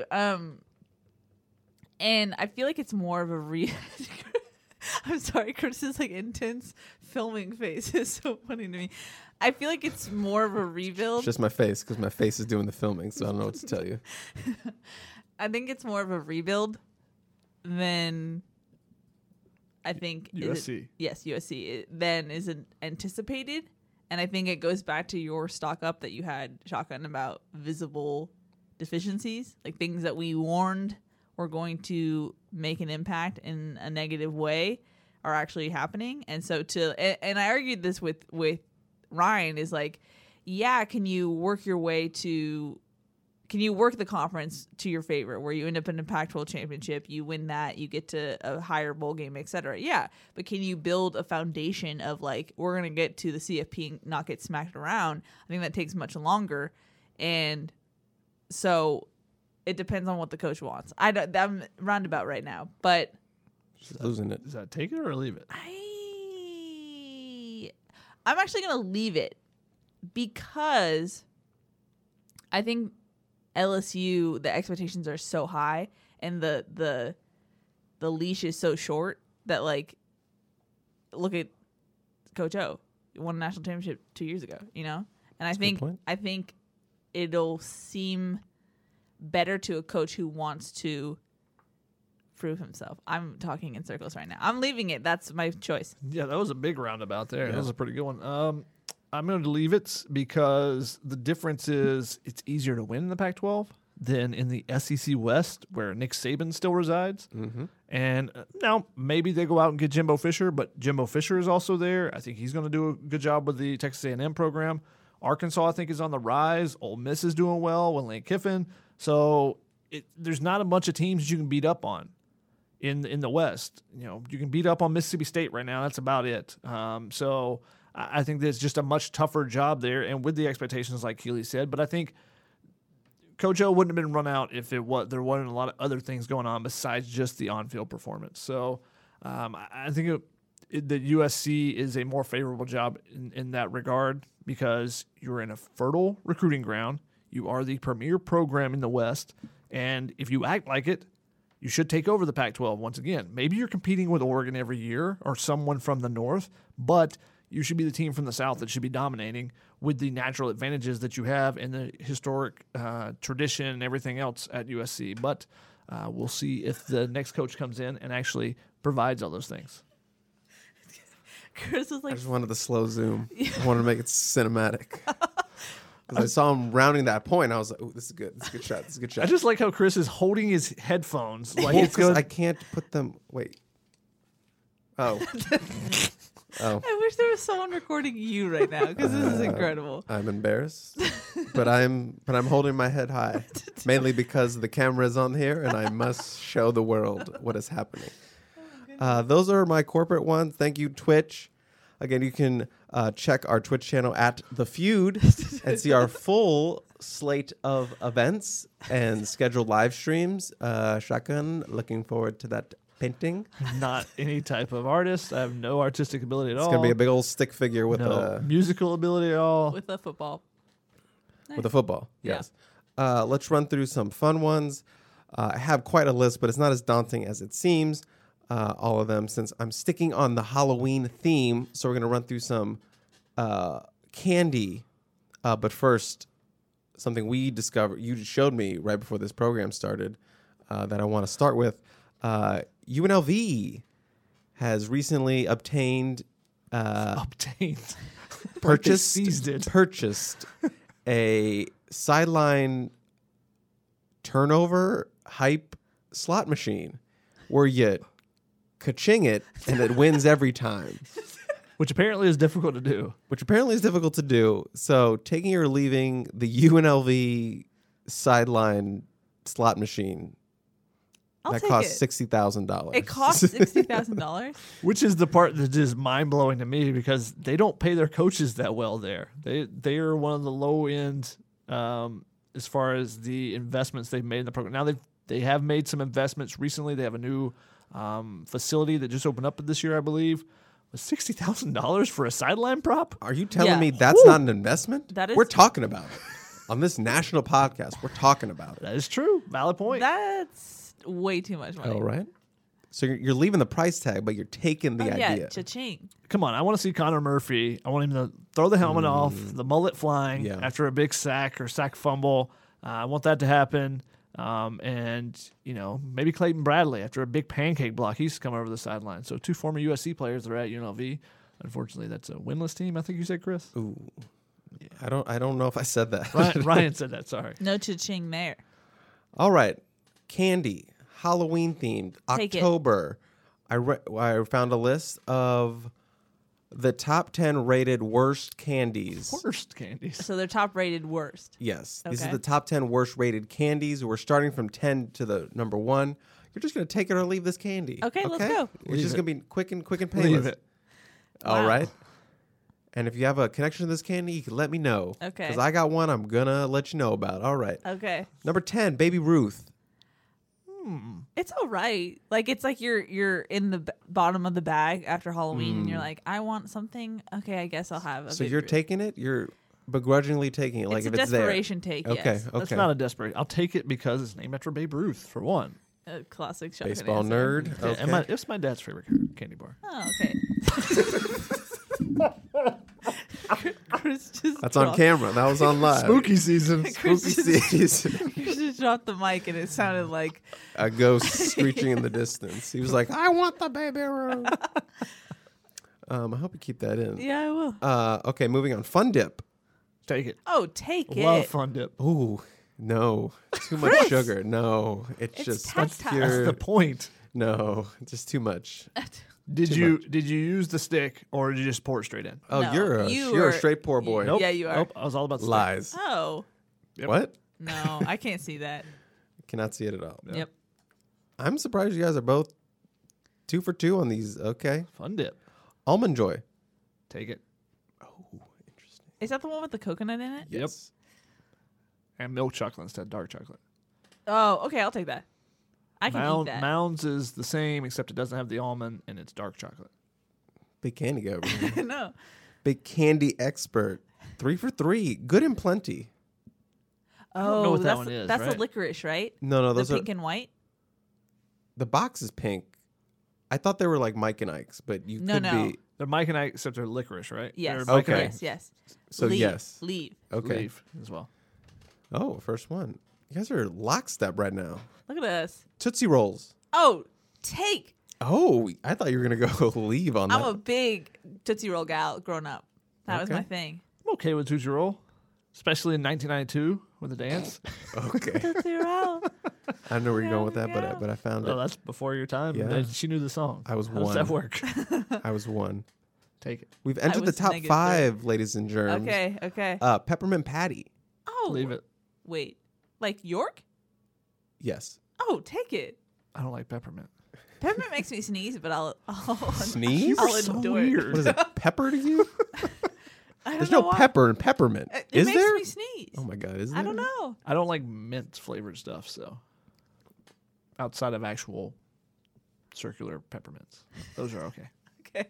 And I feel like it's more of a I'm sorry, Curtis's like intense filming face is so funny to me. I feel like it's more of a rebuild. It's just my face, because my face is doing the filming, so I don't know what to tell you. I think it's more of a rebuild than I think USC. USC then is anticipated, and I think it goes back to your stock up that you had, Shotgun, about visible deficiencies, like things that we warned were going to make an impact in a negative way are actually happening. And so and I argued this with Ryan is like, yeah, can you work the conference to your favor where you end up in a Pac-12 championship, you win that, you get to a higher bowl game, etc. Yeah, but can you build a foundation of like, we're going to get to the CFP and not get smacked around? I think that takes much longer. And so it depends on what the coach wants. I'm roundabout right now, but She's losing it. Is that take it or leave it? I'm actually going to leave it because I think LSU, the expectations are so high and the leash is so short that, like, look at Coach O. He won a national championship 2 years ago, you know? And I think it'll seem better to a coach who wants to prove himself. I'm talking in circles right now. I'm leaving it. That's my choice. Yeah, that was a big roundabout there. Yeah. That was a pretty good one. I'm going to leave it because the difference is it's easier to win in the Pac-12 than in the SEC West, where Nick Saban still resides. Mm-hmm. And now maybe they go out and get Jimbo Fisher, but Jimbo Fisher is also there. I think he's going to do a good job with the Texas A&M program. Arkansas, I think, is on the rise. Ole Miss is doing well with Lane Kiffin. So there's not a bunch of teams that you can beat up on in the West. You know, you can beat up on Mississippi State right now. That's about it. So I think there's just a much tougher job there, and with the expectations, like Keely said. But I think Coach O wouldn't have been run out if there wasn't a lot of other things going on besides just the on-field performance. So I think that USC is a more favorable job in that regard because you're in a fertile recruiting ground. You are the premier program in the West, and if you act like it, you should take over the Pac-12 once again. Maybe you're competing with Oregon every year or someone from the North, but you should be the team from the South that should be dominating with the natural advantages that you have and the historic tradition and everything else at USC. But we'll see if the next coach comes in and actually provides all those things. Chris was like, I just wanted the slow zoom. I wanted to make it cinematic. Because I saw him rounding that point, I was like, "Ooh, this is good. This is a good shot. This is a good shot." I just like how Chris is holding his headphones like Well, it's 'cause good. I can't put them. Wait. Oh. Oh. I wish there was someone recording you right now because this is incredible. I'm embarrassed, but I'm holding my head high, mainly because the camera is on here and I must show the world what is happening. Those are my corporate ones. Thank you, Twitch. Again, you can check our Twitch channel at The Feud and see our full slate of events and scheduled live streams. Shotgun, looking forward to that painting. Not any type of artist. I have no artistic ability at all. It's going to be a big old stick figure with no a musical ability at all. With a football. with a football. Yeah. Yes. Let's run through some fun ones. I have quite a list, but it's not as daunting as it seems. All of them, since I'm sticking on the Halloween theme. So we're going to run through some candy. But first, something we discovered, you showed me right before this program started, that I want to start with. UNLV has recently obtained, Obtained. purchased, seized it. purchased a sideline turnover hype slot machine where you ka-ching it and it wins every time, Which apparently is difficult to do. which apparently is difficult to do. So taking or leaving the UNLV sideline slot machine I'll that take costs it. $60,000. It costs $60,000. Which is the part that is mind blowing to me because they don't pay their coaches that well there. They are one of the low end as far as the investments they've made in the program. Now they have made some investments recently. They have a new facility that just opened up this year, I believe. Was $60,000 for a sideline prop? Are you telling Yeah. me that's not an investment? That is- We're talking about it. On this national podcast, we're talking about it. That is true. Valid point. That's way too much money. All right. So you're leaving the price tag, but you're taking the Yeah, idea. cha-ching. Come on, I want to see Connor Murphy. I want him to throw the helmet off, the mullet flying Yeah. after a big sack or sack fumble. I want that to happen. And, maybe Clayton Bradley after a big pancake block. He's come over the sideline. So 2 former USC players that are at UNLV. Unfortunately, that's a winless team, I think you said, Chris. Ooh. I don't know if I said that. Ryan said that, sorry. No cha-ching there. All right. Candy, Halloween themed, Take it. October. I found a list of the top 10 rated worst candies. Worst candies. So they're top rated worst. Yes. These are Okay. the top 10 worst rated candies. We're starting from 10 to the number 1. You're just going to take it or leave this candy. Okay, let's go. It's Leave just it. going to be quick and painless. Leave it. All Wow. right. And if you have a connection to this candy, you can let me know. Okay. Because I got one I'm going to let you know about. All right. Okay. Number 10, Baby Ruth. It's all right. Like it's like you're in the bottom of the bag after Halloween, and you're like, I want something. Okay, I guess I'll have. So you're taking it? You're begrudgingly taking it, like It's if a it's there. desperation take. Okay, Yes. okay. That's not a desperate. I'll take it because it's named after Babe Ruth, for one. A classic shotgun Baseball answer. nerd. Yeah, Okay. and it's my dad's favorite candy bar. Oh, okay. Chris just That's on dropped- camera. That was on live. season. Chris Spooky just, season. Chris just dropped the mic, and it sounded like A ghost screeching in the distance. He was like, I want the Baby Ruth. I hope you keep that in. yeah, I will. Okay, moving on. Fun Dip. Take it. Oh, take Love it. Fun Dip. Ooh, no. Too much sugar. No. It's It's just tactile. pure. That's the point. No, just too much. Did you use the stick or did you just pour it straight in? Oh, No, you're a you you're a are- straight poor boy. Nope. Yeah, you are. Nope. I was all about the stick. Lies. Oh Yep. What? no, I can't see that. Cannot see it at all. Yep. I'm surprised you guys are both 2 for 2 on these. Okay. Fun Dip. Almond Joy. Take it. Is that the one with the coconut in it? Yes. And milk chocolate instead of dark chocolate. Oh, okay, I'll take that. I can eat that. Mounds is the same except it doesn't have the almond and it's dark chocolate. Big candy guy over here. No. Big candy expert. 3 for 3. Good and plenty. Oh, know what that that's one is, that's the right? licorice, right? No, The those are pink and white. the box is pink. I thought they were like Mike and Ike's, but you No, could no. be. They're Mike and I except they're licorice, right? Yes. They're Mike and Okay. Ike. Yes. So leave, yes. Leave. Okay. Leaf as well. Oh, first one. You guys are lockstep right now. Look at us. Tootsie Rolls. Oh, take. Oh, I thought you were gonna go leave on I'm that. a big Tootsie Roll gal growing up. That was Okay. my thing. I'm okay with Tootsie Roll, especially in 1992 with the dance. Okay. Tootsie Roll. I don't know where you're going with that, but I found Oh, it. that's before your time. Yeah. And she knew the song. I was How does that one. work? I was 1. Take it. We've entered the was top -3. 5, ladies and germs. Okay. Okay. Peppermint Patty. Oh, Leave it. wait. Like York? Yes. Oh, take it. I don't like peppermint. Peppermint makes me sneeze, but I'll Sneeze? I'll So endure it. weird. What is it? Pepper to you? I don't There's know no why. pepper in peppermint. It Is makes there? me sneeze. Oh my god, is there? I don't know. I don't like mint flavored stuff, so outside of actual circular peppermints. Those are okay. Okay.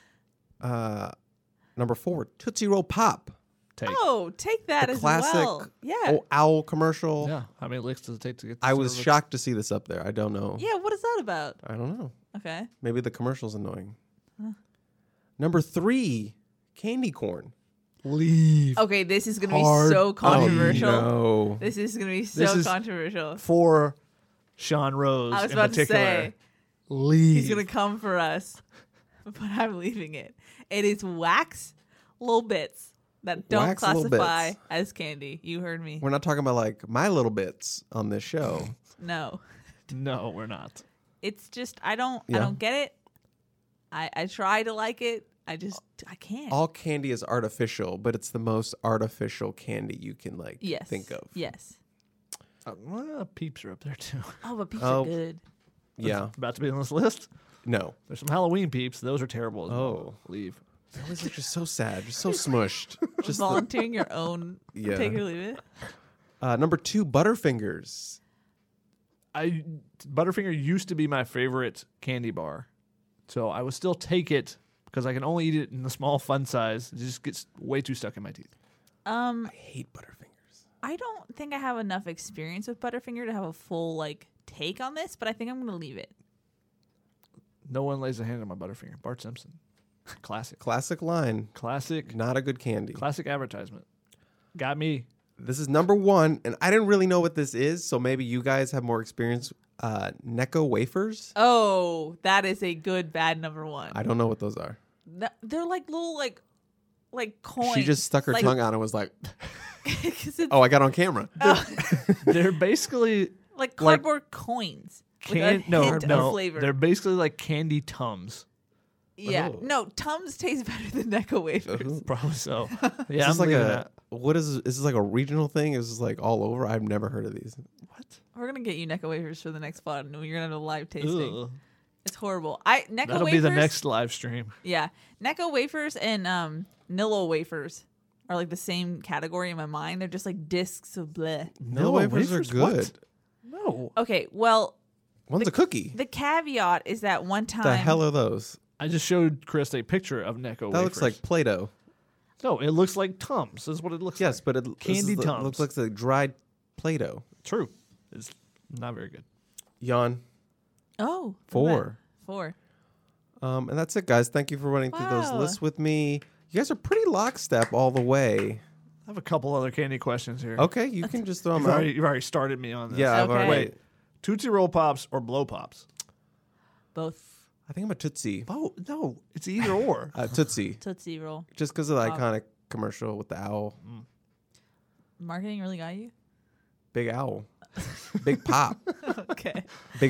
Number 4, Tootsie Roll Pop. Take. Oh, take that The as classic well. Yeah. Owl commercial. Yeah. How many licks does it take to get I was service? shocked to see this up there. I don't know. Yeah. What is that about? I don't know. Okay. Maybe the commercial's annoying. Number 3, candy corn. Leave. Okay. This is gonna Hard. be so controversial. Oh, no. This is gonna be This so is- controversial. For Sean Rose I was in about to particular. say. Leave. He's gonna come for us, but I'm leaving it. It is wax little bits that don't Wax little classify bits. as candy. You heard me. We're not talking about like My Little Bits on this show. No, No, we're not. it's just I don't Yeah. get it. I try to like it. I can't. All candy is artificial, but it's the most artificial candy you can like yes. think of. Yes. Well, Peeps are up there too. Oh, but peeps Oh. are good. Yeah. About to be on this list. No. There's some Halloween Peeps. Those are terrible as well. Oh. Leave. That was like just so sad, just so smushed. Just the, Volunteering your own. Yeah. Take it or leave it. number 2, Butterfingers. Butterfinger used to be my favorite candy bar, so I would still take it because I can only eat it in the small fun size. It just gets way too stuck in my teeth. I hate Butterfingers. I don't think I have enough experience with Butterfinger to have a full like take on this, but I think I'm gonna leave it. No one lays a hand on my Butterfinger. Bart Simpson, classic, Classic line. classic, Not a good candy. classic advertisement. Got me. This is number 1, and I didn't really know what this is, so maybe you guys have more experience. Necco wafers. Oh, that is a good bad number one. I don't know what those are. They're like little like coins. She just stuck her like, tongue out and was like, 'cause it's "Oh, I got on camera." They're basically like cardboard coins. With a no, hint no. of flavor. They're basically like candy Tums. Yeah. Oh. No, Tums taste better than Necco wafers. Probably so. Is Yeah, this I'm like leaving a that. what is this like a regional thing? Is this like all over? I've never heard of these. What? We're gonna get you Necco wafers for the next pod, and you're gonna have a live tasting. Ugh. It's horrible. Necco That'll wafers. be the next live stream. Yeah, Necco wafers and Nillo wafers are like the same category in my mind. They're just like discs of bleh. No, wafers are good. What? No. Okay, well, One's a cookie. the caveat is that one time. The hell are those? I just showed Chris a picture of Necco That looks like Play-Doh. No, it looks like Tums. That's what it looks like. Yes, but it Candy Tums. looks like the dried Play-Doh. True. It's not very good. Yawn. Oh, Four. 4. And that's it, guys. Thank you for running through those Wow. lists with me. You guys are pretty lockstep all the way. I have a couple other candy questions here. Okay, you can just throw them out. You've already started me on this. Yeah, I've Okay. already. Wait. Tootsie Roll Pops or Blow Pops? Both I think I'm a Tootsie. Oh, no. It's either or. Tootsie. Tootsie Roll. Just because of the Pop. iconic commercial with the owl. Marketing really got you. Big owl. Big pop. Okay.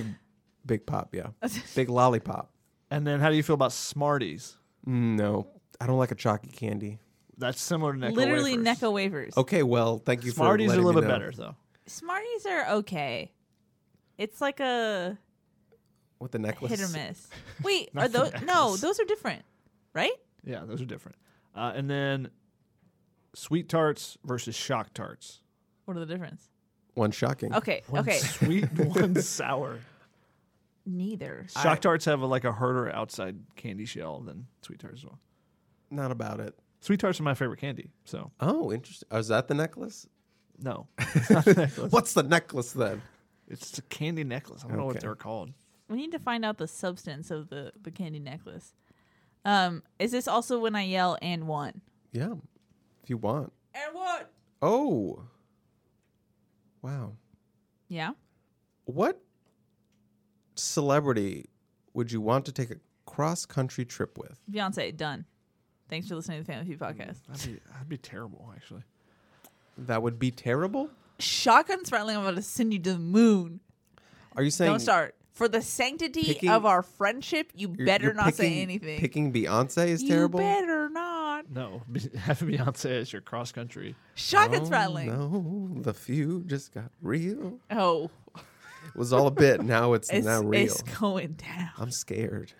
Big pop, yeah. Big lollipop. And then how do you feel about Smarties? No, I don't like a chalky candy. That's similar to Necco Literally wafers. Necco wafers. Okay, well, thank you Smarties for are a letting little me bit know. better, though. Smarties are okay. It's like a With the necklace. hit or miss. Wait, are Not the those? No, necklace. those are different, right? Yeah, those are different. And then Sweet Tarts versus Shock Tarts. What are the difference? One shocking. Okay, One okay. sweet, one sour. Neither. Shock Tarts have like a harder outside candy shell than Sweet Tarts as well. Not about it. Sweet Tarts are my favorite candy, so Oh, interesting. Oh, is that the necklace? no. It's not a necklace. What's the necklace then? It's a candy necklace. I don't know what Okay. they're called. We need to find out the substance of the candy necklace. Is this also when I yell and one? Yeah, if you want. And one. Oh. Wow. Yeah. What celebrity would you want to take a cross-country trip with? Beyonce, done. Thanks for listening to the Family Feud podcast. That'd be terrible, actually. That would be terrible? Shotgun's rattling. I'm about to send you to the moon. Are you saying Don't start. For the sanctity picking- of our friendship, you better you're not say picking- anything. Picking Beyonce is you terrible? better not. No, having Beyonce as your cross country. Shotgun's rattling. No, the feud just got real. Oh, It was all a bit. Now it's it's, not real. it's going down. I'm scared.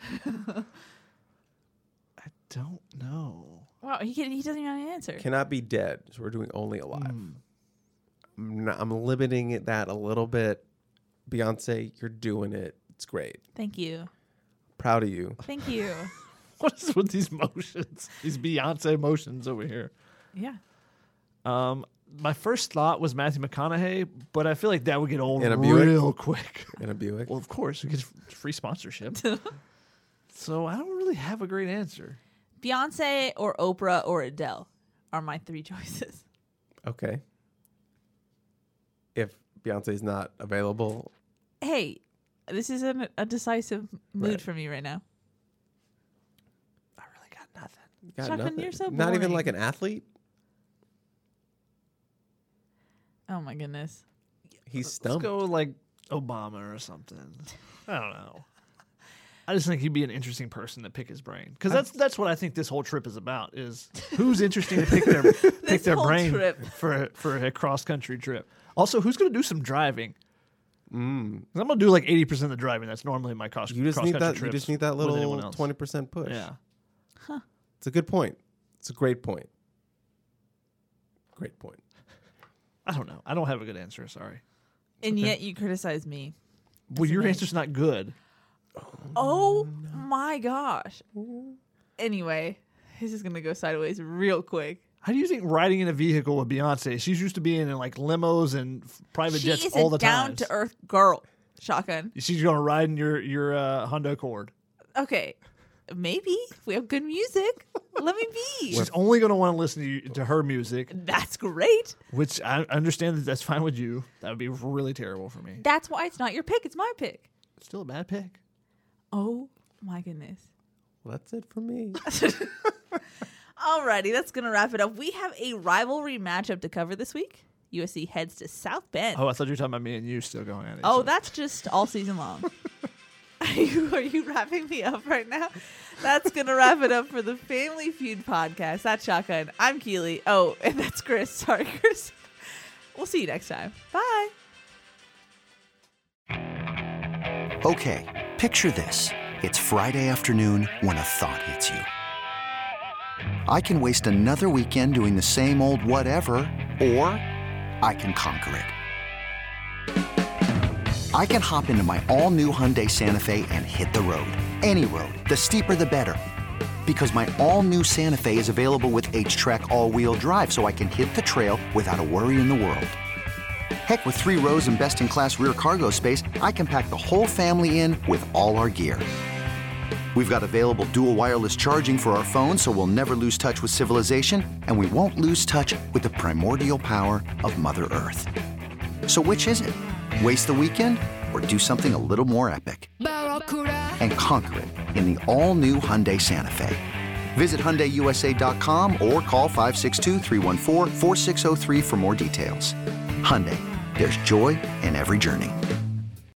I don't know. Wow, he doesn't even have an answer. Cannot be dead. So we're doing only alive. Hmm. I'm limiting that a little bit. Beyonce, you're doing it. It's great. Thank you. Proud of you. Thank you. What is with these motions? These Beyonce motions over here. Yeah. My first thought was Matthew McConaughey, but I feel like that would get old In a Buick? real quick. In a Buick. Well, of course, it gets free sponsorship. So I don't really have a great answer. Beyonce or Oprah or Adele are my 3 choices. Okay. If Beyonce's not available, Hey, This isn't a decisive mood Right. for me right now. I really got nothing. You got Shotgun, nothing. you're so Not even boring. like an athlete. Oh my goodness. He's Let's stumped. go with like Obama or something. I don't know. I just think he'd be an interesting person to pick his brain because that's what I think this whole trip is about. Is who's interesting to pick their whole brain trip. for a cross country trip. Also, who's going to do some driving? 'Cause I'm going to do like 80% of the driving. That's normally my cross. You just cross need country that. You trips just need that with anyone little else. 20% push. Yeah. It's a good point. It's a great point. Great point. I don't know. I don't have a good answer. Sorry. And yet you criticize me. Well, your amazing. answer's not good. Oh my gosh. Anyway, this is going to go sideways real quick. How do you think riding in a vehicle with Beyonce? She's used to being in like limos and private She jets is all a the time. down to earth girl. Shotgun. She's going to ride in your Honda Accord. Okay. Maybe if we have good music. Let me be. She's only going to want to listen to her music, That's great. which I understand that's fine with you. That would be really terrible for me. That's why it's not your pick. It's my pick. Still a bad pick. Oh my goodness. Well, that's it for me. Alrighty, that's going to wrap it up. We have a rivalry matchup to cover this week. USC heads to South Bend. Oh, I thought you were talking about me and you still going at it. Oh, so- that's just all season long. Are you wrapping me up right now? That's going to wrap it up for the Family Feud podcast. That's Shotgun. I'm Keely. Oh, and that's Chris. Sorry, Chris. We'll see you next time. Bye. Okay, picture this. It's Friday afternoon when a thought hits you. I can waste another weekend doing the same old whatever, or I can conquer it. I can hop into my all-new Hyundai Santa Fe and hit the road. Any road. The steeper, the better. Because my all-new Santa Fe is available with H-Track all-wheel drive, so I can hit the trail without a worry in the world. Heck, with 3 rows and best-in-class rear cargo space, I can pack the whole family in with all our gear. We've got available dual wireless charging for our phones, so we'll never lose touch with civilization, and we won't lose touch with the primordial power of Mother Earth. So which is it? Waste the weekend or do something a little more epic? And conquer it in the all-new Hyundai Santa Fe. Visit HyundaiUSA.com or call 562-314-4603 for more details. Hyundai, there's joy in every journey.